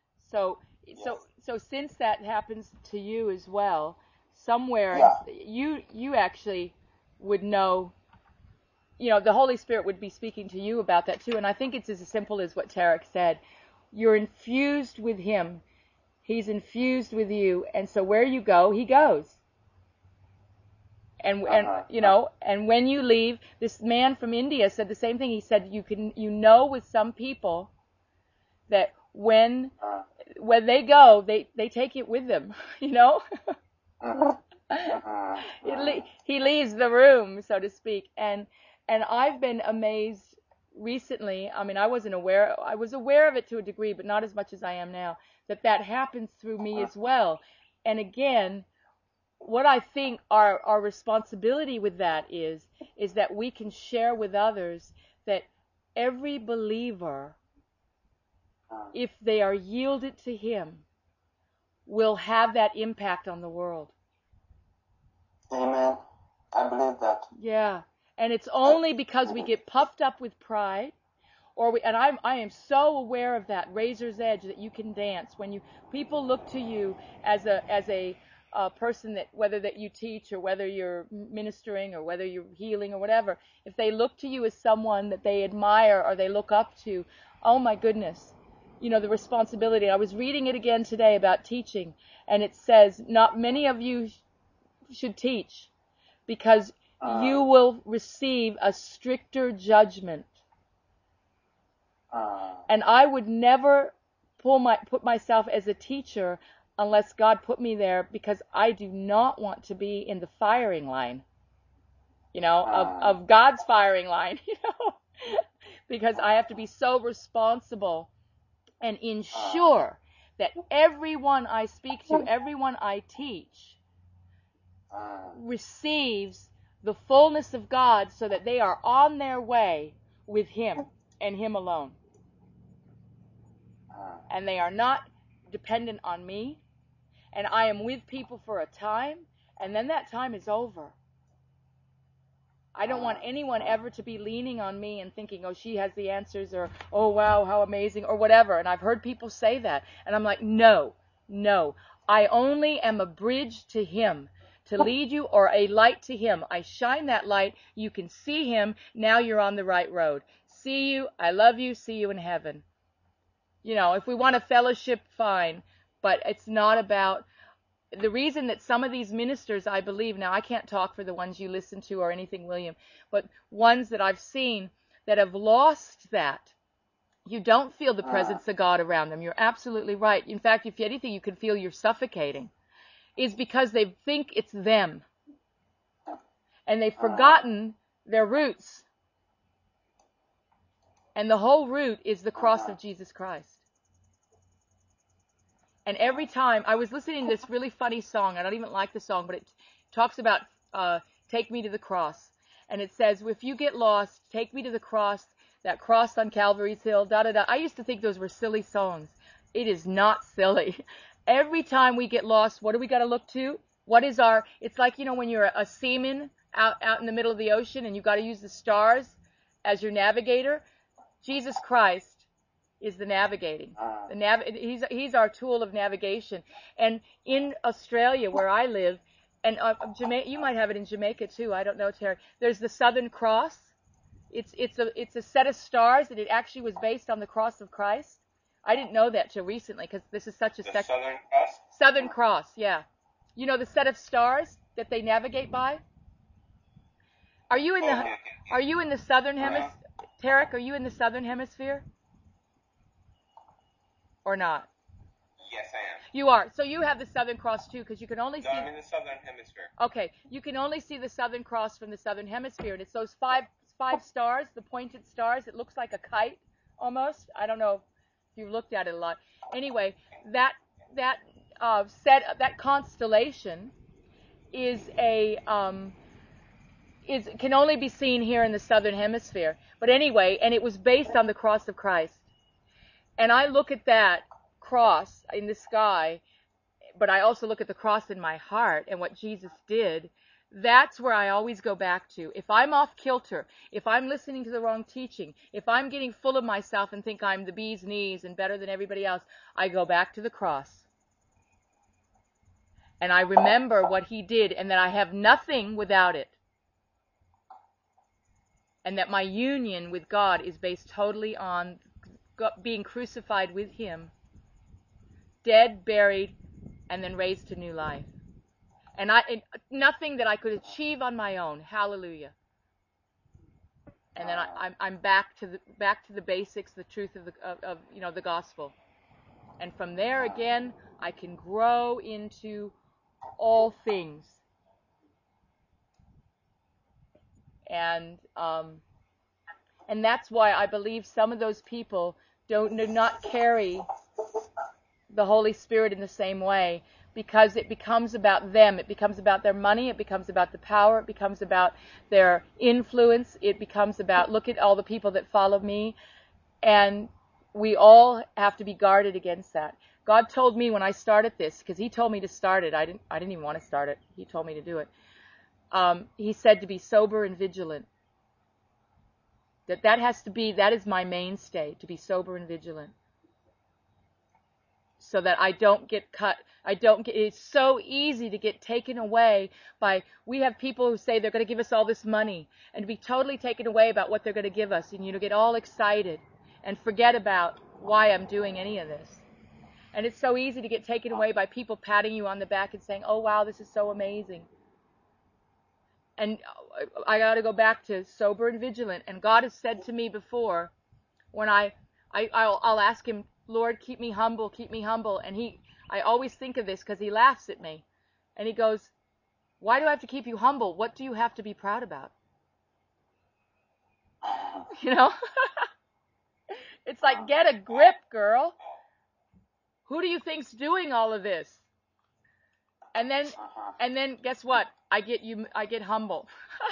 So since that happens to you as well, somewhere you actually would know, you know, the Holy Spirit would be speaking to you about that too. And I think it's as simple as what Tarek said. You're infused with Him. He's infused with you. And so where you go, He goes. And you know, and when you leave, this man from India said the same thing. He said, you know, with some people that when they go, they take it with them, you know? He leaves the room, so to speak, and I've been amazed recently. I mean, I was aware of it to a degree, but not as much as I am now, that happens through me as well. And again, what I think our responsibility with that is that we can share with others that every believer, if they are yielded to Him, will have that impact on the world. Amen. I believe that. Yeah. And it's only because we get puffed up with pride, and I am so aware of that razor's edge that you can dance when people look to you as a person, that whether that you teach or whether you're ministering or whether you're healing or whatever, if they look to you as someone that they admire or they look up to, oh my goodness, the responsibility. I was reading it again today about teaching, and it says, not many of you should teach, because you will receive a stricter judgment. And I would never put myself as a teacher unless God put me there, because I do not want to be in the firing line, of God's firing line, because I have to be so responsible and ensure that everyone I speak to, everyone I teach, receives the fullness of God, so that they are on their way with Him and Him alone. And they are not dependent on me. And I am with people for a time, and then that time is over. I don't want anyone ever to be leaning on me and thinking, oh, she has the answers, or, oh, wow, how amazing, or whatever. And I've heard people say that. And I'm like, no. I only am a bridge to Him, to lead you, or a light to Him. I shine that light. You can see Him. Now you're on the right road. See you. I love you. See you in heaven. If we want a fellowship, fine. But it's not about... The reason that some of these ministers, I believe, now I can't talk for the ones you listen to or anything, William, but ones that I've seen that have lost that, you don't feel the presence of God around them. You're absolutely right. In fact, if anything, you can feel you're suffocating, is because they think it's them. And they've forgotten their roots. And the whole root is the cross of Jesus Christ. And every time, I was listening to this really funny song. I don't even like the song, but it talks about take me to the cross. And it says, if you get lost, take me to the cross, that cross on Calvary's Hill, da-da-da. I used to think those were silly songs. It is not silly. Every time we get lost, what do we got to look to? It's like, when you're a seaman out in the middle of the ocean and you got to use the stars as your navigator. Jesus Christ is the navigating. He's our tool of navigation. And in Australia, where I live, and Jamaica, you might have it in Jamaica too. I don't know, Terry. There's the Southern Cross. It's a set of stars, and it actually was based on the cross of Christ. I didn't know that till recently, because this is such a Southern Cross. Southern Cross, yeah. The set of stars that they navigate by. Are you in the Southern Hemisphere? Tarek, are you in the Southern Hemisphere? Or not? Yes, I am. You are. So you have the Southern Cross too, because you can only see... I'm in the Southern Hemisphere. Okay. You can only see the Southern Cross from the Southern Hemisphere, and it's those five stars, the pointed stars. It looks like a kite, almost. I don't know if you've looked at it a lot. Anyway, that constellation can only be seen here in the Southern Hemisphere. But anyway, and it was based on the cross of Christ. And I look at that cross in the sky, but I also look at the cross in my heart and what Jesus did. That's where I always go back to. If I'm off kilter, if I'm listening to the wrong teaching, if I'm getting full of myself and think I'm the bee's knees and better than everybody else, I go back to the cross. And I remember what He did, and that I have nothing without it. And that my union with God is based totally on being crucified with Him, dead, buried, and then raised to new life. And nothing that I could achieve on my own. Hallelujah. And then I'm back to the basics, the truth of the gospel. And from there again, I can grow into all things. And that's why I believe some of those people do not carry the Holy Spirit in the same way, because it becomes about them. It becomes about their money. It becomes about the power. It becomes about their influence. It becomes about, look at all the people that follow me. And we all have to be guarded against that. God told me when I started this, because he told me to start it. I didn't even want to start it. He told me to do it. He said to be sober and vigilant. That is my mainstay, to be sober and vigilant. So that I don't get cut. It's so easy to get taken away by, we have people who say they're going to give us all this money, and to be totally taken away about what they're going to give us, and get all excited and forget about why I'm doing any of this. And it's so easy to get taken away by people patting you on the back and saying, oh wow, this is so amazing. And I got to go back to sober and vigilant. And God has said to me before, when I'll ask him, Lord, keep me humble, keep me humble. And I always think of this because he laughs at me. And he goes, why do I have to keep you humble? What do you have to be proud about? It's like, get a grip, girl. Who do you think's doing all of this? And then guess what? I get humble.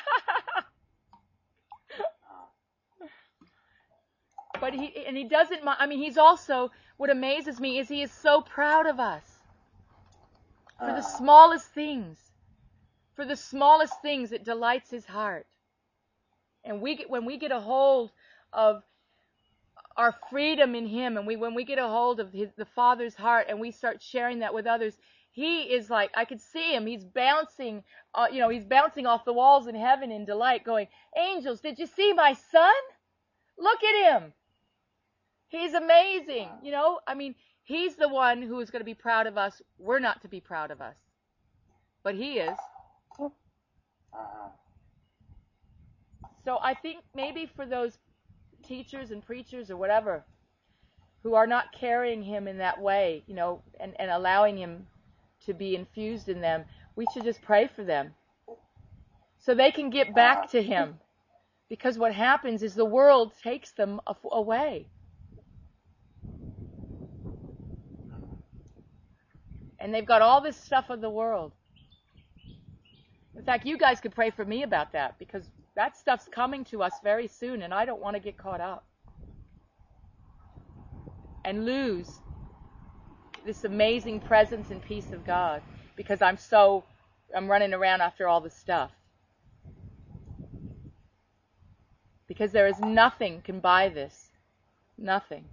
But he doesn't mind. I mean, he's also, what amazes me is he is so proud of us. For the smallest things. For the smallest things, it delights his heart. And when we get a hold of our freedom in him, and when we get a hold of the Father's heart, and we start sharing that with others, he is like, I could see him. He's bouncing, he's bouncing off the walls in heaven in delight, going, angels, did you see my son? Look at him. He's amazing. I mean, he's the one who is going to be proud of us. We're not to be proud of us. But he is. So I think maybe for those teachers and preachers or whatever who are not carrying him in that way, and allowing him to be infused in them, we should just pray for them so they can get back to him. Because what happens is the world takes them away. And they've got all this stuff of the world. In fact, you guys could pray for me about that, because that stuff's coming to us very soon, and I don't want to get caught up and lose this amazing presence and peace of God, because I'm running around after all this stuff. Because there is nothing can buy this. Nothing.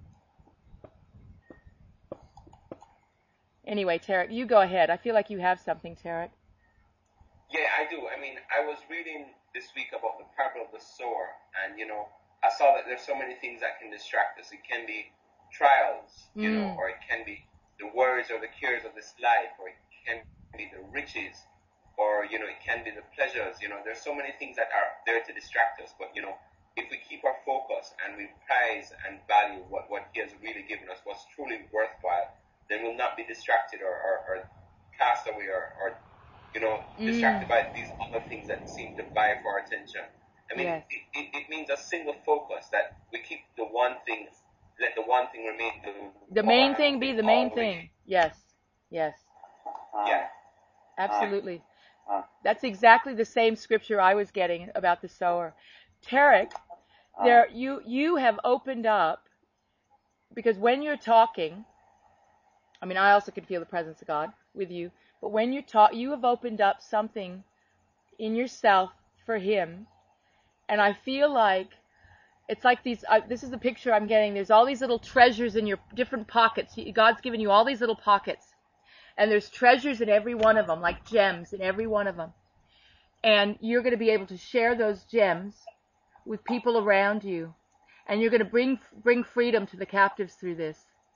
Anyway, Tarek, you go ahead. I feel like you have something, Tarek. Yeah, I do. I mean, I was reading this week about the parable of the sower, and, I saw that there's so many things that can distract us. It can be trials, or it can be the worries or the cares of this life, or it can be the riches, or, it can be the pleasures. There's so many things that are there to distract us, but, if we keep our focus and we prize and value what he has really given us, what's truly worthwhile, then we'll not be distracted or cast away or distracted by these other things that seem to vie for our attention. I mean, yes. it means a single focus, that we keep the one thing, let the one thing remain the main thing be the main thing. Yes. Yeah. Absolutely. That's exactly the same scripture I was getting about the sower. Tarek, you have opened up, because when you're talking, I mean, I also could feel the presence of God with you, but when you talk, you have opened up something in yourself for him, and I feel like it's like this is the picture I'm getting. There's all these little treasures in your different pockets. God's given you all these little pockets, and there's treasures in every one of them, like gems in every one of them, and you're going to be able to share those gems with people around you, and you're going to bring freedom to the captives through this.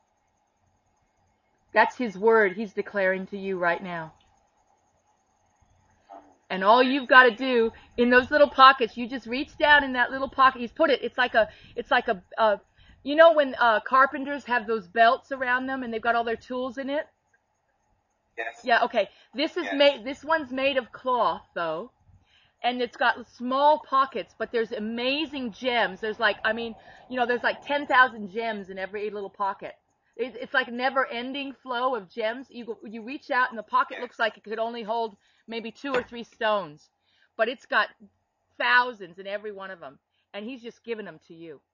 That's his word he's declaring to you right now. And all you've got to do in those little pockets, you just reach down in that little pocket. He's put it. It's like a when carpenters have those belts around them and they've got all their tools in it. Yes. Yeah, okay. This is made. This one's made of cloth, though, and it's got small pockets. But there's amazing gems. There's like, I mean, there's like 10,000 gems in every little pocket. It's like a never-ending flow of gems. You reach out, and the pocket looks like it could only hold maybe 2 or 3 stones, but it's got thousands in every one of them, and he's just given them to you.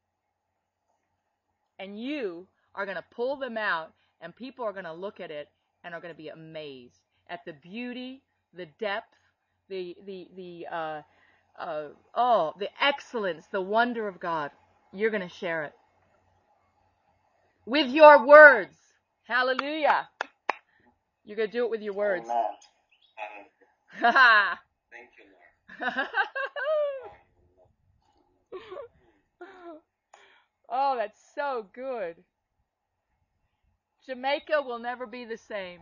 And you are going to pull them out, and people are going to look at it and are going to be amazed at the beauty, the depth, the excellence, the wonder of God. You're going to share it with your words. Hallelujah. You're going to do it with your words. Amen. Thank you, Lord. Oh, that's so good. Jamaica will never be the same.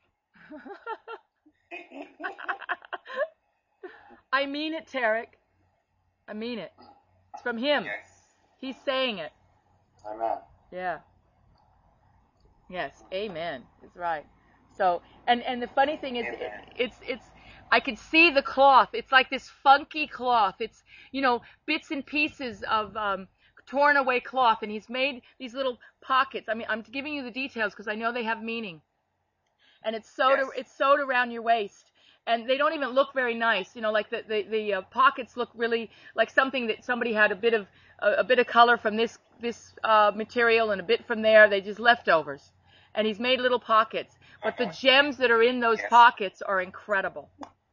I mean it, Tarek. I mean it. It's from him. Yes. He's saying it. Amen. Yeah. Yes. Amen. It's right. So, and the funny thing is, it's I could see the cloth. It's like this funky cloth. It's, bits and pieces of torn away cloth, and he's made these little pockets. I mean, I'm giving you the details because I know they have meaning. And it's sewed around your waist, and they don't even look very nice. Like the pockets look really like something that somebody had a bit of color from this material and a bit from there. They just leftovers, and he's made little pockets. But the gems that are in those pockets are incredible.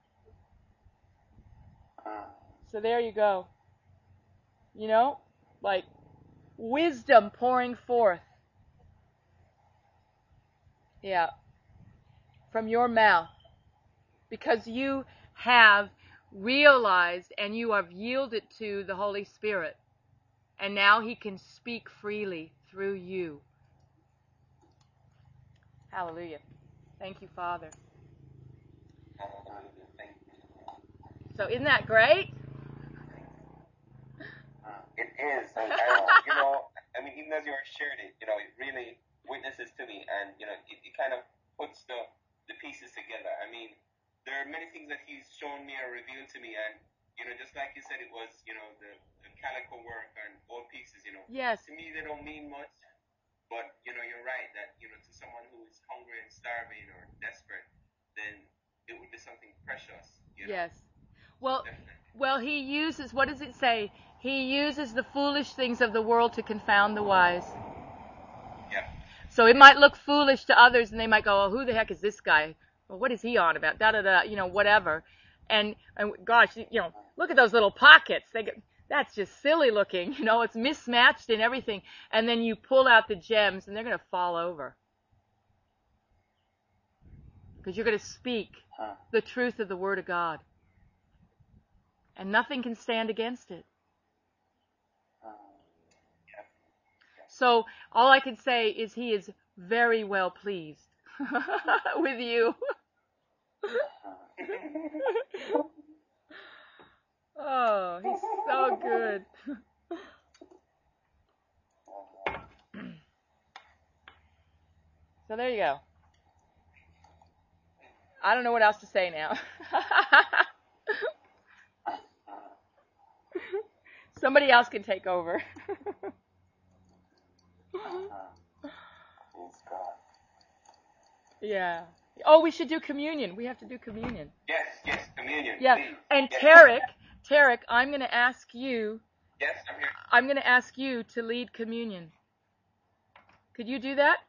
So there you go. Like wisdom pouring forth. Yeah. From your mouth. Because you have realized and you have yielded to the Holy Spirit. And now He can speak freely through you. Hallelujah. Thank you, Father. So isn't that great? It is, and even as you were sharing it, it really witnesses to me, and it kind of puts the pieces together. I mean, there are many things that He's shown me or revealed to me, and just like you said, it was the calico work and old pieces. Yes. To me, they don't mean much, but you're right that to someone who is hungry and starving or desperate, then it would be something precious. Yes. Well, Definitely. well, He uses, what does it say? He uses the foolish things of the world to confound the wise. Yeah. So it might look foolish to others, and they might go, "Oh, who the heck is this guy? Well, what is he on about? Da da da, whatever." And gosh, look at those little pockets. That's just silly looking. It's mismatched and everything. And then you pull out the gems, and they're going to fall over because you're going to speak the truth of the Word of God, and nothing can stand against it. So all I can say is He is very well pleased with you. Oh, He's so good. So there you go. I don't know what else to say now. Somebody else can take over. Yeah. Oh, we should do communion. We have to do communion. Yes, communion. Yeah. Please. And yes. Tarek, I'm going to ask you. Yes, I'm here. I'm going to ask you to lead communion. Could you do that?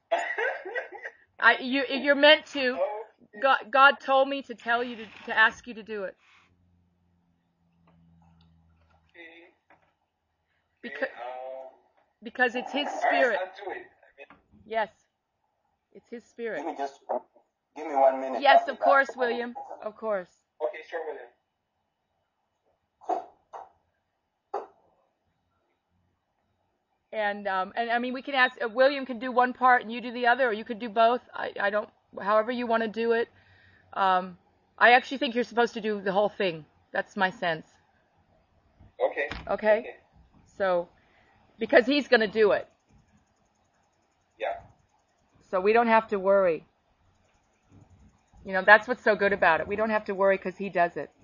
You're meant to. God told me to tell you to ask you to do it. Because it's His Spirit. I'll do it. Yes, it's His Spirit. Give me 1 minute. Yes, of course, William. Of course. Okay, sure, William. And I mean, we can ask. William can do one part and you do the other, or you could do both. I don't. However you want to do it. I actually think you're supposed to do the whole thing. That's my sense. Okay. So, because he's going to do it. Yeah. So we don't have to worry. You know, that's what's so good about it. We don't have to worry because he does it.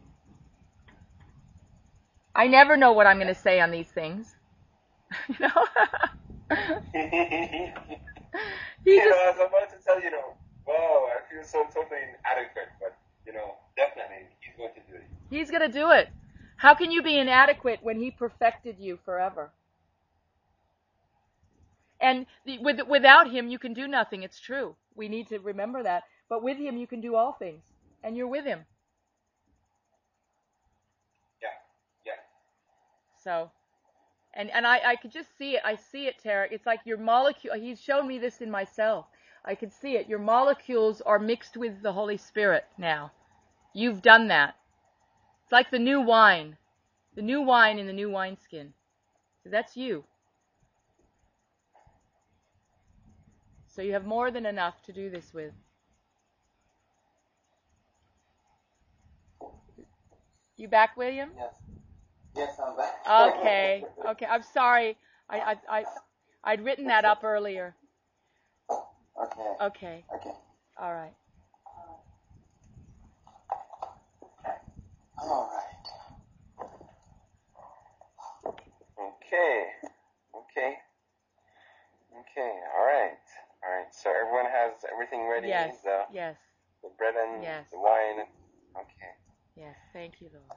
I never know what I'm going to say on these things. You know? You know, I was about to tell you, wow, I feel so totally inadequate, but, definitely, he's going to do it. He's going to do it. How can you be inadequate when he perfected you forever? And without him, you can do nothing. It's true. We need to remember that. But with him, you can do all things. And you're with him. Yeah. So, and I could just see it. I see it, Tarek. It's like your molecule. He's shown me this in myself. I could see it. Your molecules are mixed with the Holy Spirit now. You've done that. It's like the new wine. The new wine in the new wineskin. So that's you. So you have more than enough to do this with. You back, William? Yes. Yes, I'm back. Okay. I'm sorry. I'd written that up earlier. Okay. All right. Okay. All right. So everyone has everything ready? Yes. The bread and yes. the wine? Okay. Yes. Thank you, Lord.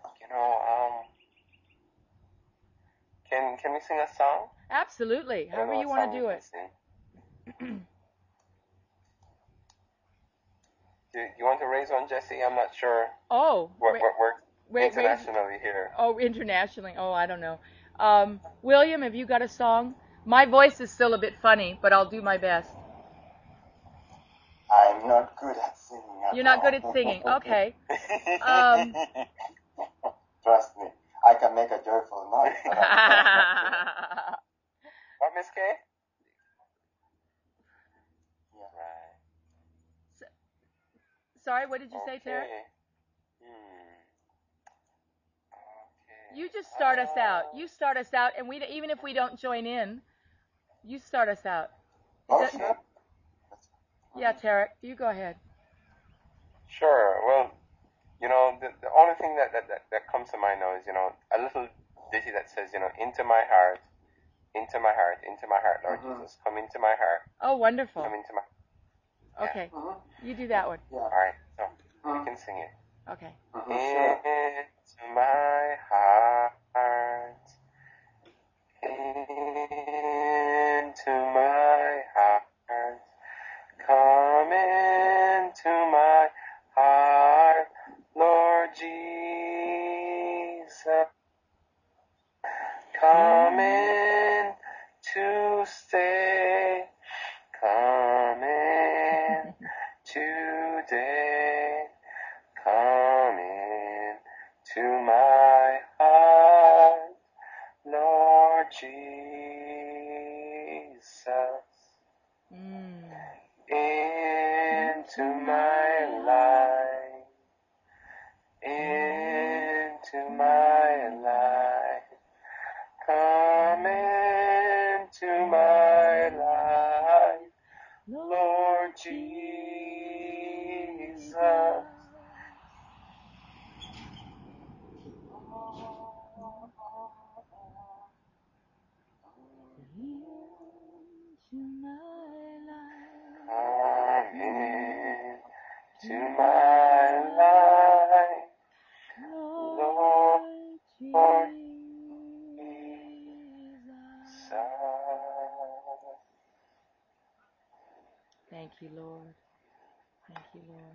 Can we sing a song? Absolutely. However you want to do it. Do you want to raise one, Jesse? I'm not sure. Oh. We're internationally here. Oh, internationally. Oh, I don't know. William, have you got a song? My voice is still a bit funny, but I'll do my best. I'm not good at singing. You're not good at singing. Okay. Trust me, I can make a joyful noise. What, Miss Kay? Yeah. Right. Sorry, what did you say, Tara? Okay. You just start us out. You start us out, and even if we don't join in, you start us out. Okay. Yeah, Tarek, you go ahead. Sure. Well, the only thing that comes to mind now is, a little ditty that says, into my heart, Lord Jesus, come into my heart. Oh, wonderful. Come into my. Okay. You do that one. Yeah. All right. So you can sing it. Okay. Into my heart, into my heart, come into my heart, Lord Jesus, come in to stay, come in today, come in to my heart, Lord Jesus, into my life, into my life, come into my life, Lord Jesus. Come into my life, Lord Jesus. Thank you, Lord. Thank you, Lord.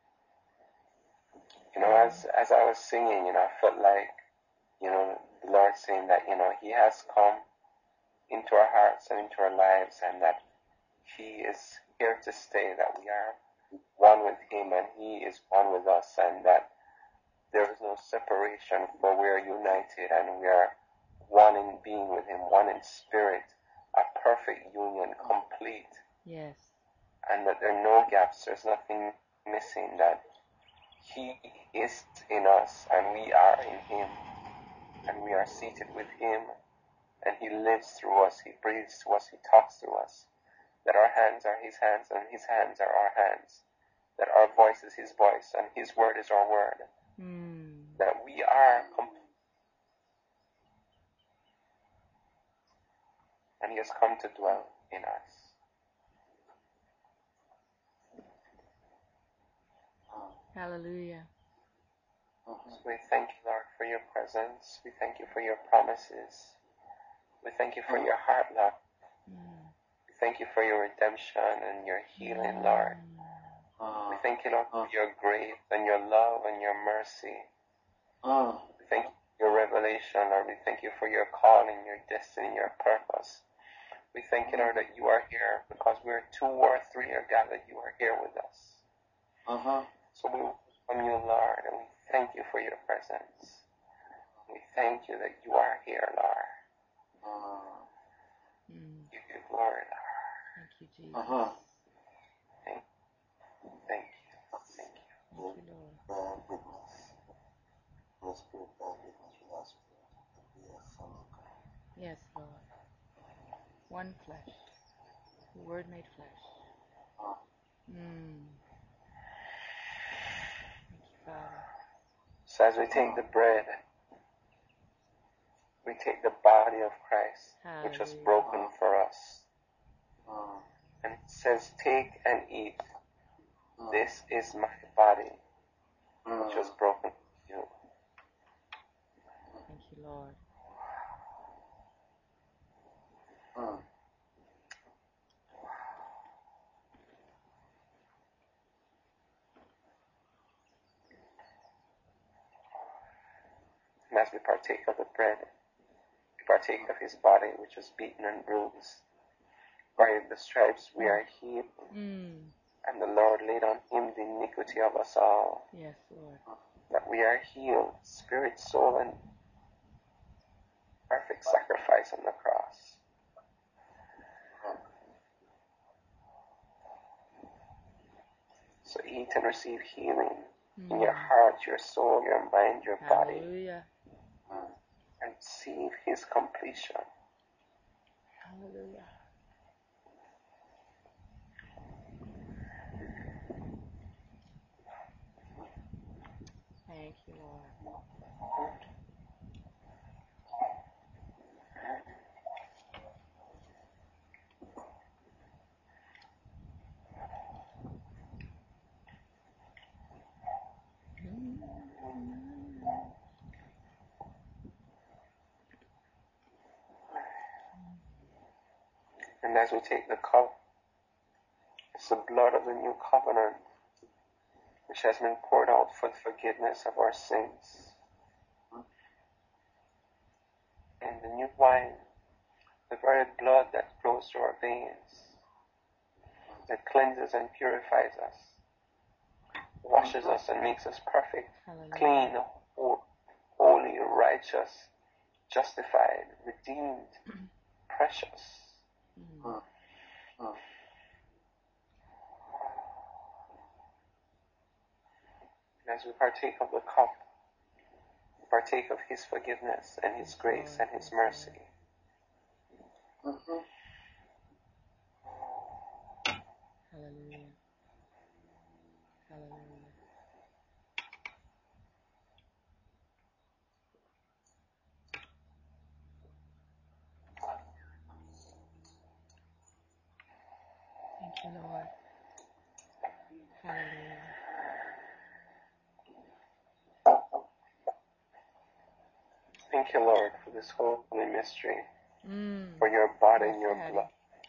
As I was singing, I felt like, the Lord saying that, He has come into our hearts and into our lives, and that He is here to stay, that we are one with Him and He is one with us, and that there is no separation, for we are united and we are one in being with Him, one in spirit, a perfect union, complete. Yes. And that there are no gaps, there's nothing missing, that He is in us and we are in Him, and we are seated with Him, and He lives through us, He breathes through us, He talks through us, that our hands are His hands and His hands are our hands, that our voice is his voice and his word is our word. That we are and he has come to dwell in us. Hallelujah. So we thank you, Lord, for your presence. We thank you for your promises. We thank you for your heart, Lord. We thank you for your redemption and your healing, Lord. We thank you, Lord, for your grace and your love and your mercy. We thank you for your revelation, Lord. We thank you for your calling, your destiny, your purpose. We thank you, Lord, that you are here because we're 2 or 3 are gathered. You are here with us. So we welcome you, Lord, and we thank you for your presence. We thank you that you are here, Lord. Give you glory, Lord. Thank you, Jesus. Thank you. Thank you. Thank you. Thank you, Lord. Bear witness. Your spirit bear witness with our spirit that we are sons of God. Yes, Lord. One flesh. The Word made flesh. Thank you, Father. So as we take the bread, we take the body of Christ, which was broken for us. And it says, take and eat. This is my body, which was broken for you. Thank you, Lord. And as we partake of the bread, we partake of his body, which was beaten and bruised. By the stripes we are healed. And the Lord laid on him the iniquity of us all. Yes, Lord. That we are healed, spirit, soul, and perfect sacrifice on the cross. So eat and receive healing in your heart, your soul, your mind, your body. Hallelujah. And receive his completion. Hallelujah. Thank you, Lord. And as we take the cup, it's the blood of the new covenant, which has been poured out for the forgiveness of our sins. And the new wine, the very blood that flows through our veins, that cleanses and purifies us, washes us and makes us perfect, clean, holy, righteous, justified, redeemed, precious. And as we partake of the cup, we partake of his forgiveness and his grace and his mercy. Hallelujah. Hallelujah. Thank you, Lord. Hallelujah. Thank you, Lord, for this holy mystery, for your body and your blood.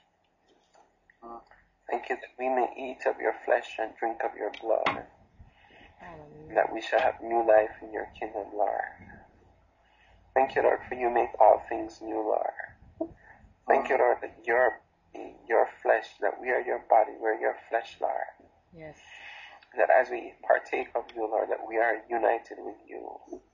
Thank you that we may eat of your flesh and drink of your blood, and that we shall have new life in your kingdom, Lord. Thank you, Lord, for you make all things new, Lord. Thank you, Lord, that your flesh, that we are your body, we're your flesh, Lord. Yes. That as we partake of you, Lord, that we are united with you.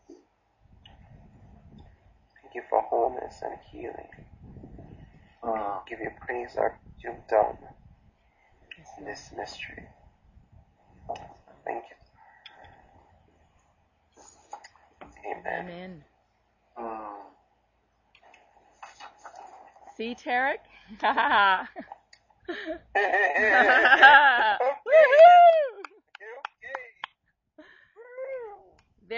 Thank you for wholeness and healing. Give you praise, Lord, you've done in this mystery. Thank you. Amen. Amen. See, Tarek? Woohoo!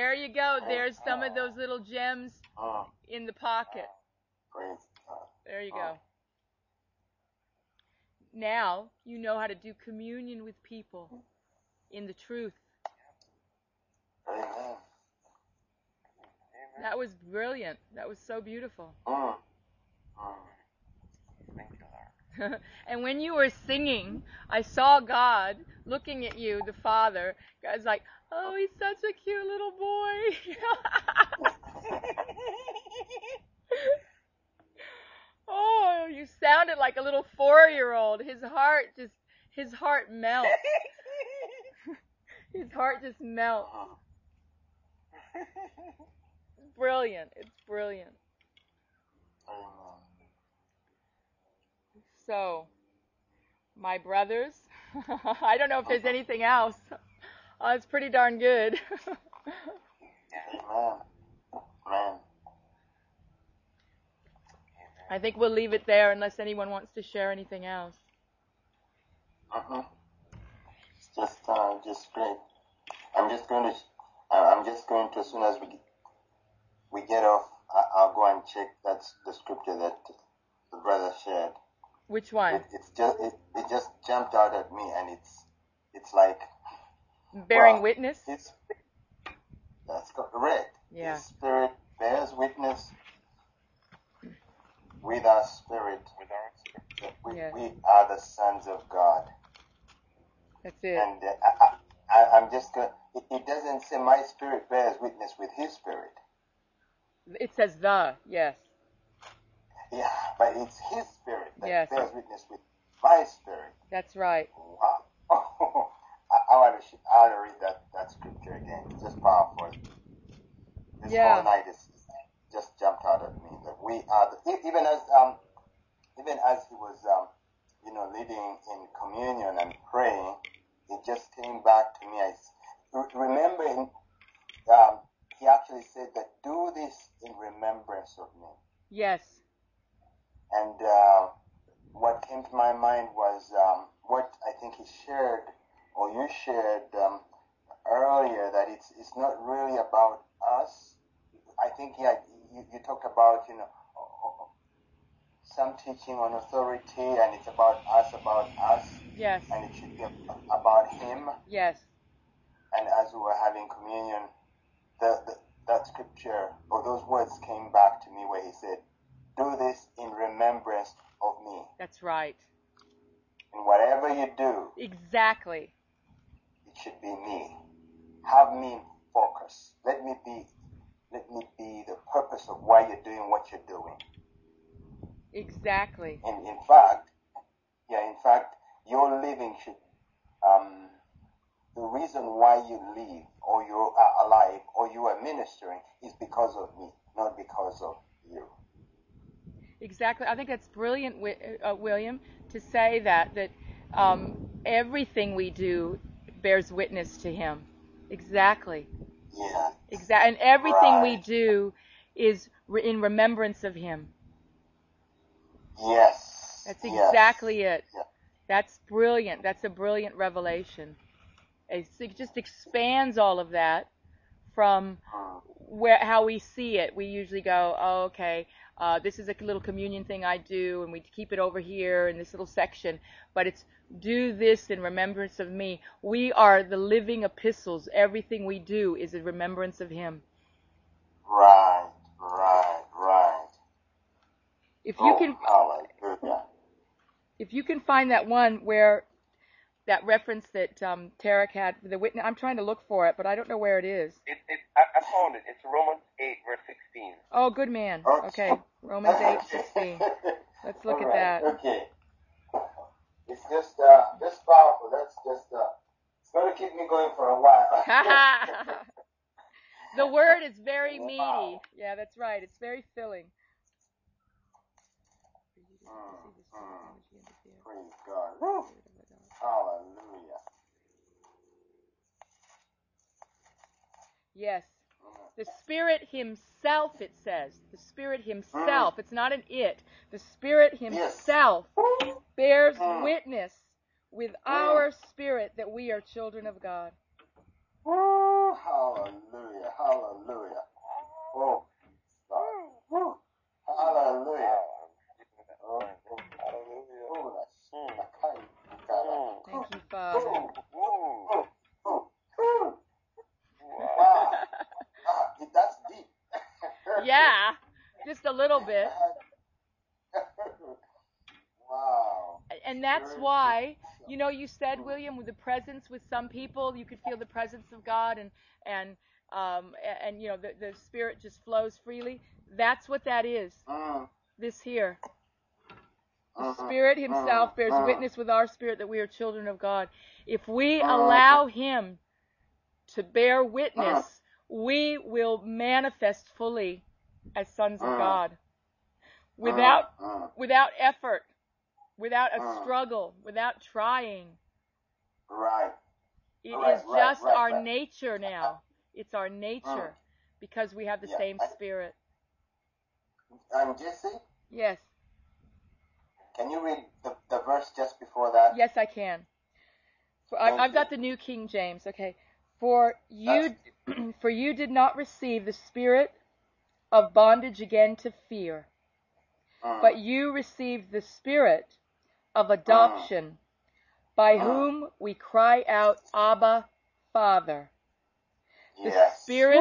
There you go. There's some of those little gems in the pocket. There you go. Now you know how to do communion with people in the truth. Amen. That was brilliant. That was so beautiful. Thank you, Lord. And when you were singing, I saw God looking at you, the Father. God's like, oh, he's such a cute little boy. Oh, you sounded like a little 4-year-old. His heart melts. His heart just melts. Brilliant. It's brilliant. So, my brothers, I don't know if there's anything else. Oh, it's pretty darn good. Amen. I think we'll leave it there unless anyone wants to share anything else. It's just great. I'm just going to, as soon as we get off, I'll go and check that's the scripture that the brother shared. Which one? It just jumped out at me, and it's like bearing witness. That's correct. Yeah. His spirit bears witness with our spirit. That we are the sons of God. That's it. And I'm just going. It doesn't say my spirit bears witness with his spirit. It says the, yes. Yeah, but it's his spirit that bears witness with my spirit. That's right. Wow. I want to read that scripture again. It's just powerful. This whole night is just jumped out at me. That we are even as he was leading in communion and praying, it just came back to me. I remember he actually said that do this in remembrance of me. Yes. And what came to my mind was what I think he shared, or you shared earlier, that it's not really about us. I think you talked about some teaching on authority, and it's about us. Yes. And it should be about him. Yes. And as we were having communion, that scripture or those words came back to me where he said, do this in remembrance of me. That's right. And whatever you do, exactly, it should be me. Have me in focus. Let me be the purpose of why you're doing what you're doing. Exactly. And in fact, your living should, the reason why you live or you are alive or you are ministering is because of me, not because of you. Exactly. I think that's brilliant, William, to say that everything we do bears witness to him. Exactly. Yeah. Exactly. And everything we do is in remembrance of him. Yes. That's exactly it. Yeah. That's brilliant. That's a brilliant revelation. It just expands all of that from how we see it. We usually go, oh, okay, this is a little communion thing I do, and we keep it over here in this little section. But it's do this in remembrance of me. We are the living epistles. Everything we do is in remembrance of him. Right. If you can find that one where that reference that Tarek had, the witness, I'm trying to look for it, but I don't know where it is. I found it. It's Romans 8, verse 16. Oh, good man. Okay, Romans 8:16. Let's look at that. Okay. It's just powerful. That's just it's going to keep me going for a while. The word is very meaty. Yeah, that's right. It's very filling. Praise God. Woo. Hallelujah. Yes. The Spirit himself, it says. The Spirit himself. It's not an it. The Spirit himself bears witness with our spirit that we are children of God. Hallelujah. Hallelujah. Oh, God. Woo. Hallelujah. Oh, hallelujah. Thank you, Father. Wow. That's deep. Yeah, just a little bit. Wow. And that's why, you said, William, with the presence with some people, you could feel the presence of God, and the Spirit just flows freely. That's what that is. This here. The Spirit Himself bears witness with our spirit that we are children of God. If we allow Him to bear witness, we will manifest fully as sons of God. Without effort, without a struggle, without trying. Right. It is just our nature now. It's our nature because we have the same Spirit. Jesse? Yes. Can you read the verse just before that? Yes, I can. I've got the New King James. Okay. For you did not receive the spirit of bondage again to fear, but you received the Spirit of adoption, by whom we cry out, Abba, Father. The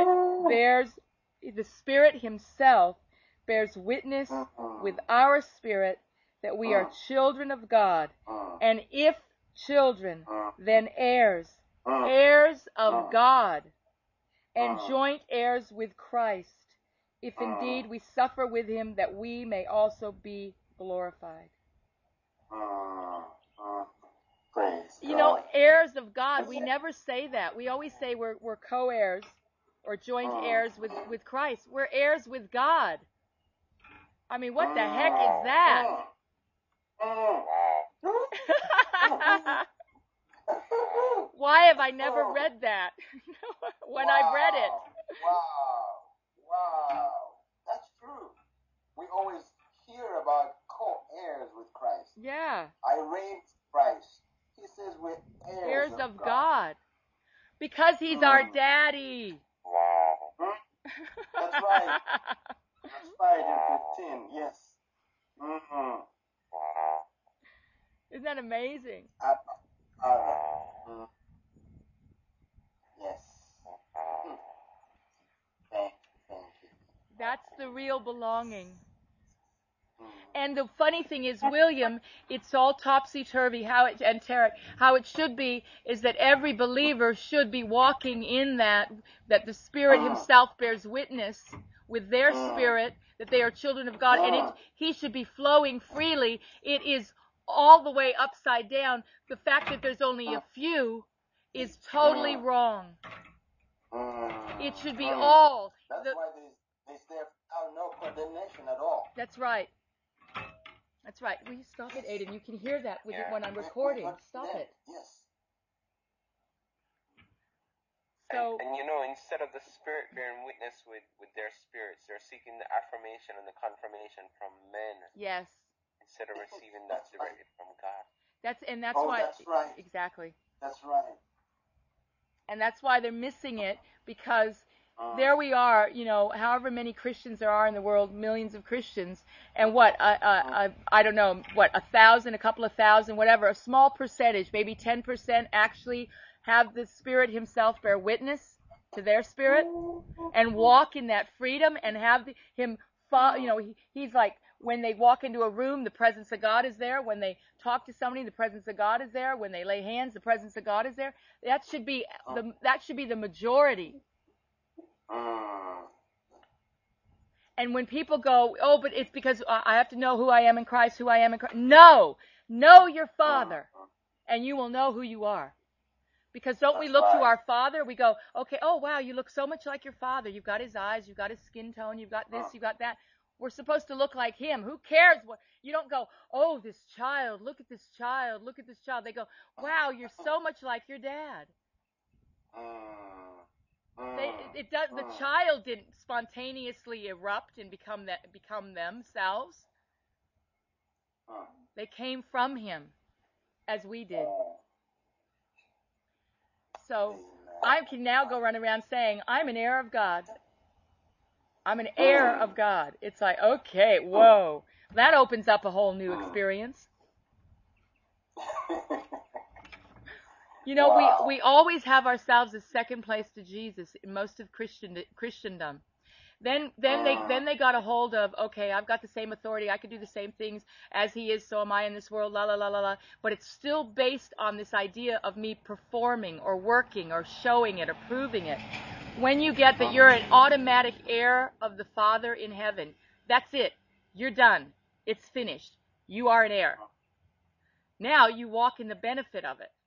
Spirit Himself bears witness with our spirit that we are children of God, and if children, then heirs, heirs of God, and joint heirs with Christ, if indeed we suffer with Him, that we may also be glorified. Praise heirs of God, we never say that. We always say we're co-heirs or joint heirs with Christ. We're heirs with God. I mean, what the heck is that? Why have I never read that when I read it? Wow. That's true. We always hear about co-heirs with Christ. Yeah. I raised Christ. He says we're heirs of God. Because He's our daddy. Wow. That's right. That's right, in 15, yes. Wow. Isn't that amazing? Yes. Thank you. That's the real belonging. And the funny thing is, William, it's all topsy-turvy, and Tarek, how it should be is that every believer should be walking in that the Spirit Himself bears witness with their spirit that they are children of God, and He should be flowing freely. It is all the way upside down. The fact that there's only a few is totally wrong. It should be all. That's why they say no condemnation at all. That's right. That's right. Will you stop it, Aiden? You can hear that when I'm recording. Stop it. Yes. So, and instead of the Spirit bearing witness with their spirits, they're seeking the affirmation and the confirmation from men. Yes. Instead of receiving that directly from God. That's why. That's right. Exactly. That's right. And that's why they're missing it, because there we are, however many Christians there are in the world, millions of Christians, and I don't know, 1,000, a couple of thousand, whatever, a small percentage, maybe 10% actually have the Spirit Himself bear witness to their spirit and walk in that freedom and have Him, He's like, when they walk into a room, the presence of God is there. When they talk to somebody, the presence of God is there. When they lay hands, the presence of God is there. That should be the majority. And when people go, oh, but it's because I have to know who I am in Christ, No, know your Father, and you will know who you are. Because don't we look to our Father? We go, okay, oh, wow, you look so much like your Father. You've got His eyes, you've got His skin tone, you've got this, you've got that. We're supposed to look like Him. Who cares what? You don't go, oh, this child, look at this child, look at this child. They go, wow, you're so much like your dad. The child didn't spontaneously erupt and become themselves. They came from Him, as we did. So I can now go run around saying, I'm an heir of God. I'm an heir of God. It's like, okay, whoa. That opens up a whole new experience. You know, wow. we always have ourselves as second place to Jesus in most of Christendom. Then they got a hold of, okay, I've got the same authority, I can do the same things as he is, so am I in this world, la la la la la. But it's still based on this idea of me performing or working or showing it or proving it. When you get that you're an automatic heir of the Father in heaven, that's it. You're done. It's finished. You are an heir. Now you walk in the benefit of it.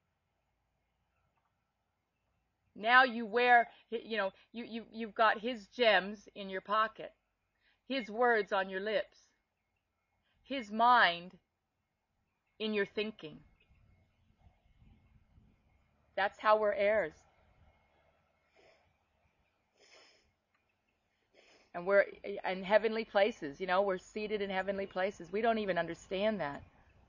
Now you wear, you know, you've got his gems in your pocket, his words on your lips, his mind in your thinking. That's how we're heirs. And we're in heavenly places, you know, we're seated in heavenly places. We don't even understand that.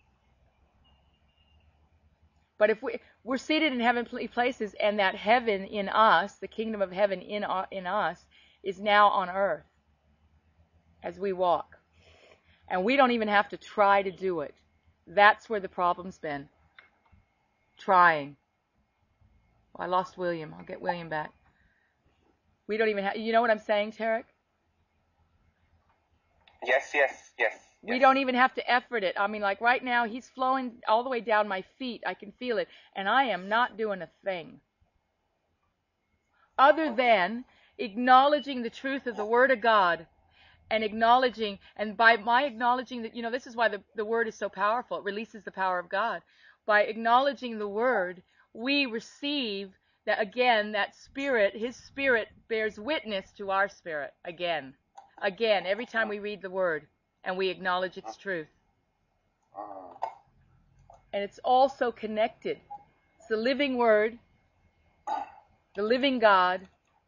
But if we're seated in heavenly places, and that heaven in us, the kingdom of heaven in us, is now on earth as we walk. And we don't even have to try to do it. That's where the problem's been. Trying. Well, I lost William. I'll get William back. We don't even have, you know what I'm saying, Tarek? Yes. We don't even have to effort it. I mean, like right now, he's flowing all the way down my feet. I can feel it. And I am not doing a thing. Other than acknowledging the truth of the Word of God and acknowledging, and by my acknowledging that, you know, this is why the Word is so powerful. It releases the power of God. By acknowledging the Word, we receive that, again, that Spirit, His Spirit bears witness to our spirit again. Again, every time we read the Word. And we acknowledge its truth. And it's also connected. It's the living Word, the living God,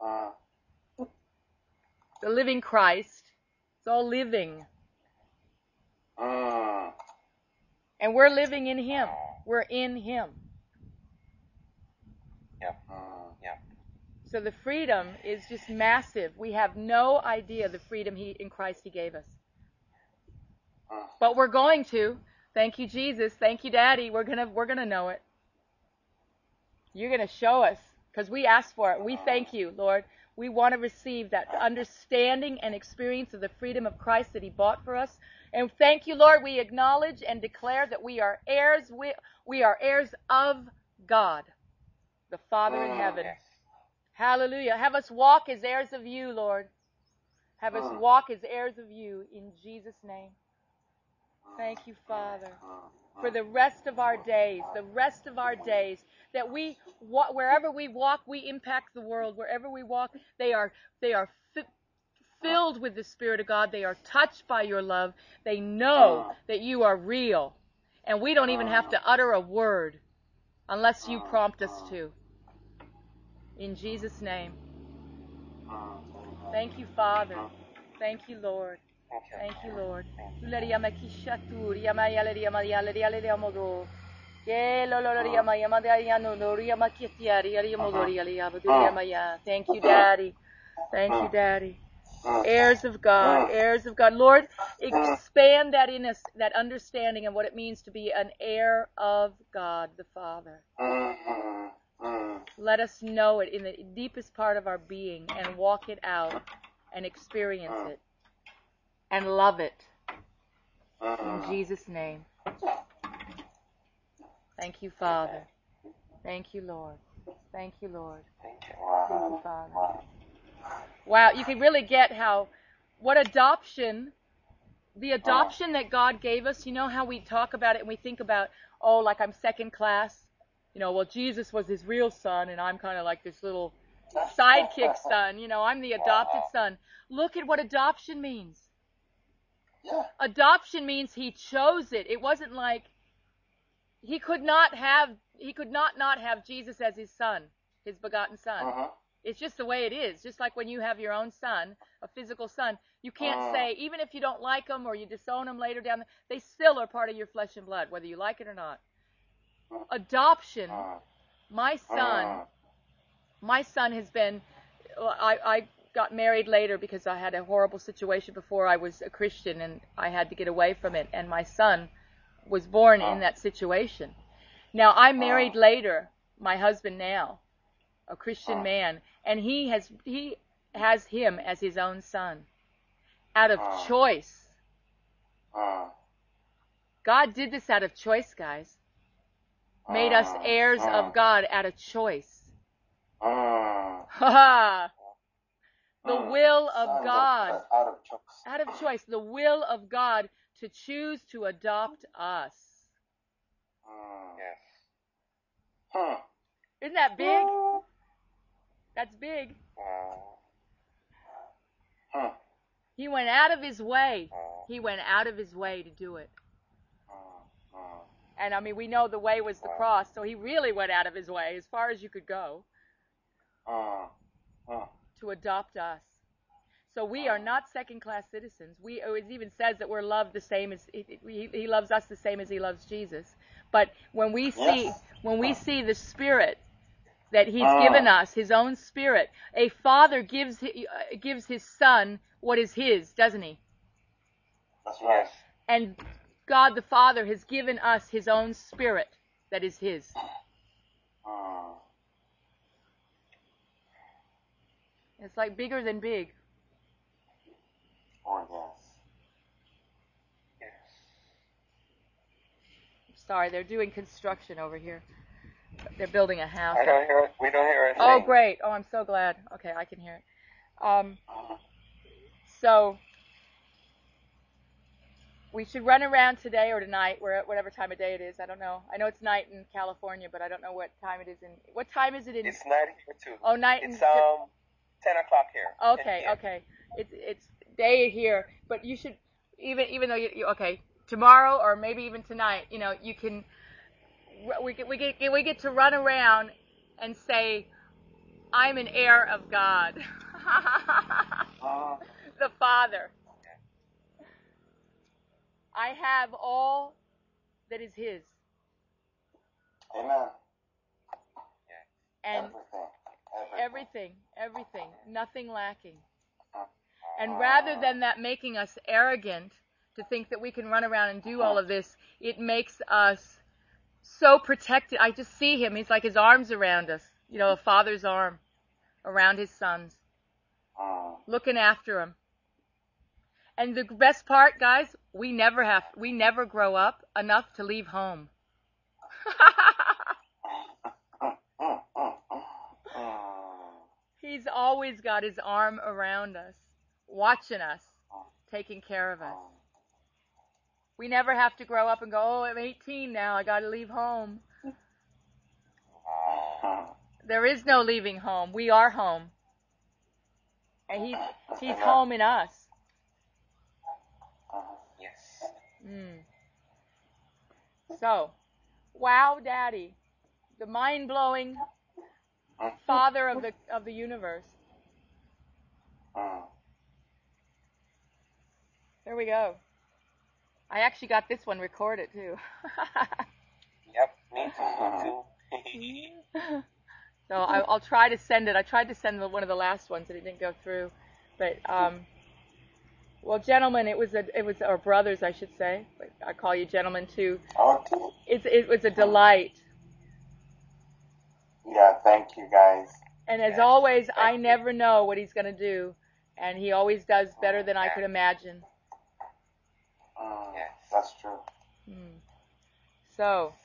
the living Christ. It's all living. And we're living in Him. We're in Him. Yeah. So the freedom is just massive. We have no idea the freedom in Christ He gave us. But we're going to. Thank you, Jesus. Thank you, Daddy. We're gonna know it. You're gonna show us, because we asked for it. We thank you, Lord. We want to receive that understanding and experience of the freedom of Christ that He bought for us. And thank you, Lord. We acknowledge and declare that we are heirs. We are heirs of God, the Father in heaven. Yes. Hallelujah. Have us walk as heirs of you, Lord. Have us walk as heirs of you in Jesus' name. Thank you, Father, for the rest of our days, that we, wherever we walk, we impact the world. Wherever we walk, they are filled with the Spirit of God. They are touched by your love. They know that you are real. And we don't even have to utter a word unless you prompt us to. In Jesus' name. Thank you, Father. Thank you, Lord. Thank you, Lord. Thank you, Daddy. Thank you, Daddy. Heirs of God, heirs of God. Lord, expand that in us, that understanding of what it means to be an heir of God the Father. Let us know it in the deepest part of our being and walk it out and experience it and love it. In Jesus' name. Thank you, Father. Thank you, Lord. Thank you, Lord. Thank you, Father. Wow, you can really get what adoption, the adoption that God gave us, you know how we talk about it and we think about, oh, like I'm second class. You know, well, Jesus was His real son, and I'm kind of like this little sidekick son. You know, I'm the adopted son. Look at what adoption means. Yeah. Adoption means He chose it. It wasn't like He could not have Jesus as His son, His begotten son. It's just the way it is. Just like when you have your own son, a physical son, you can't say, even if you don't like them or you disown them later down, they still are part of your flesh and blood, whether you like it or not. Adoption, my son, My son has been, I got married later because I had a horrible situation before I was a Christian and I had to get away from it. And my son was born in that situation. Now, I married later, my husband now, a Christian man, and he has him as his own son out of choice. God did this out of choice, guys. Made us heirs of God out of choice. Ha ha! The will of God. Out of choice. The will of God to choose to adopt us. Yes. Isn't that big? That's big. He went out of his way. He went out of his way to do it. And I mean, we know the way was the cross, so he really went out of his way, as far as you could go, to adopt us. So we are not second-class citizens. It even says that we're loved the same as he loves us the same as he loves Jesus. But when we see the Spirit that he's given us, his own Spirit, a father gives his son what is his, doesn't he? That's right. And God the Father has given us his own Spirit that is his. It's like bigger than big. Oh, yes. Yes. Sorry, they're doing construction over here. They're building a house. I don't hear it. We don't hear it. Oh, great. Oh, I'm so glad. Okay, I can hear it. So we should run around today or tonight, whatever time of day it is. I don't know. I know it's night in California, but I don't know what time it is in. What time is it in? It's night here too. Oh, night. It's 10 o'clock here. Okay, okay. It's day here, but you should even though you okay tomorrow or maybe even tonight. You know, you can. We get to run around and say, I'm an heir of God, the Father. I have all that is his. Amen. And everything, nothing lacking. And rather than that making us arrogant to think that we can run around and do all of this, it makes us so protected. I just see him. He's like his arms around us. You know, a father's arm around his sons, looking after them. And the best part, guys, we never grow up enough to leave home. He's always got his arm around us, watching us, taking care of us. We never have to grow up and go, oh, I'm 18 now, I got to leave home. There is no leaving home. We are home. And he's home in us. Yes. So, wow, Daddy, the mind-blowing Father of the universe. There we go. I actually got this one recorded too. Yep, me too. So I'll try to send it. I tried to send one of the last ones and it didn't go through. But well, gentlemen, it was or brothers, I should say. But I call you gentlemen too. Okay. It was a delight. Yeah, thank you guys. And as always, I never know what he's going to do, and he always does better than I could imagine. Yes, that's true. So.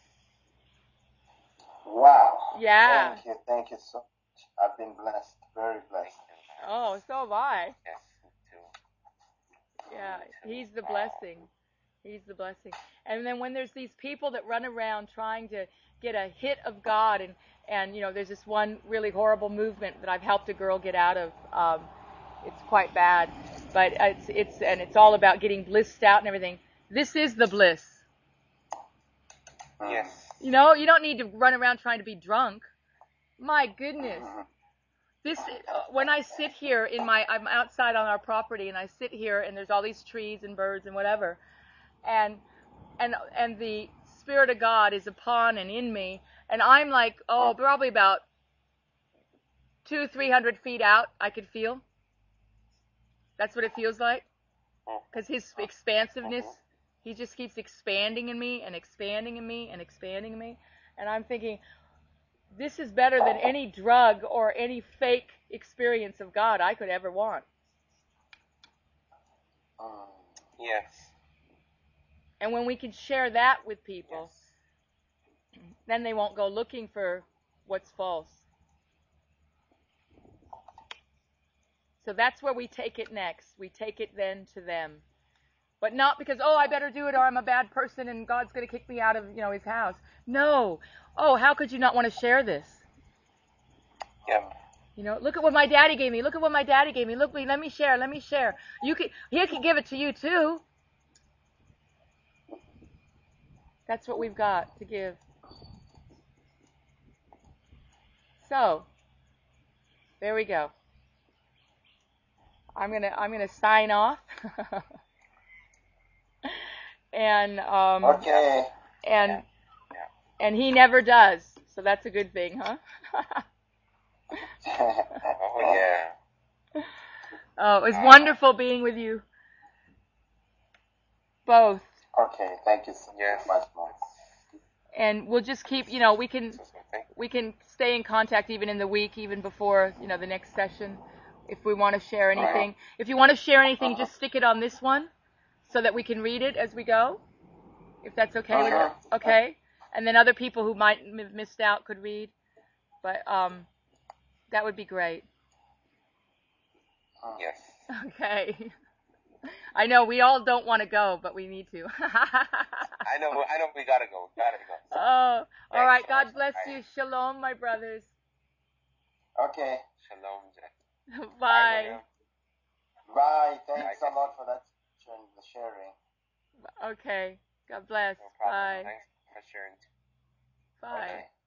Wow. Yeah. Thank you so much. I've been blessed, very blessed. Oh, so have I. Yes, me too. Yeah, he's the blessing. He's the blessing. And then when there's these people that run around trying to get a hit of God, and you know, there's this one really horrible movement that I've helped a girl get out of. It's quite bad, but it's all about getting blissed out and everything. This is the bliss. Yes. You know, you don't need to run around trying to be drunk. My goodness. When I sit here I'm outside on our property, and I sit here, and there's all these trees and birds and whatever, and the Spirit of God is upon and in me, and I'm like, probably about 200-300 feet out, I could feel. That's what it feels like. Because his expansiveness, he just keeps expanding in me and expanding in me and expanding in me. And I'm thinking, this is better than any drug or any fake experience of God I could ever want. Yes. And when we can share that with people, then they won't go looking for what's false. So that's where we take it next. We take it then to them. But not because, oh, I better do it or I'm a bad person and God's going to kick me out of, his house. No. Oh, how could you not want to share this? Yeah. Look at what my daddy gave me. Look at what my daddy gave me. Look, let me share. Let me share. He could give it to you too. That's what we've got to give. So, there we go. I'm gonna sign off. And okay. And he never does, so that's a good thing, huh? Oh yeah. Oh, it was wonderful being with you both. Okay, thank you so much, Mom. And we'll just keep, we can stay in contact even in the week, even before, the next session, if we want to share anything. If you want to share anything, just stick it on this one so that we can read it as we go, if that's okay with you. Okay? And then other people who might have missed out could read. But that would be great. Yes. Okay. I know we all don't want to go, but we need to. I know we gotta go. Oh, all right. God bless you. Shalom, my brothers. Okay. Shalom, Jack. Bye. Bye. Thanks a lot for that sharing. Okay. God bless. No problem. Bye. Thanks for sharing. Bye. Okay.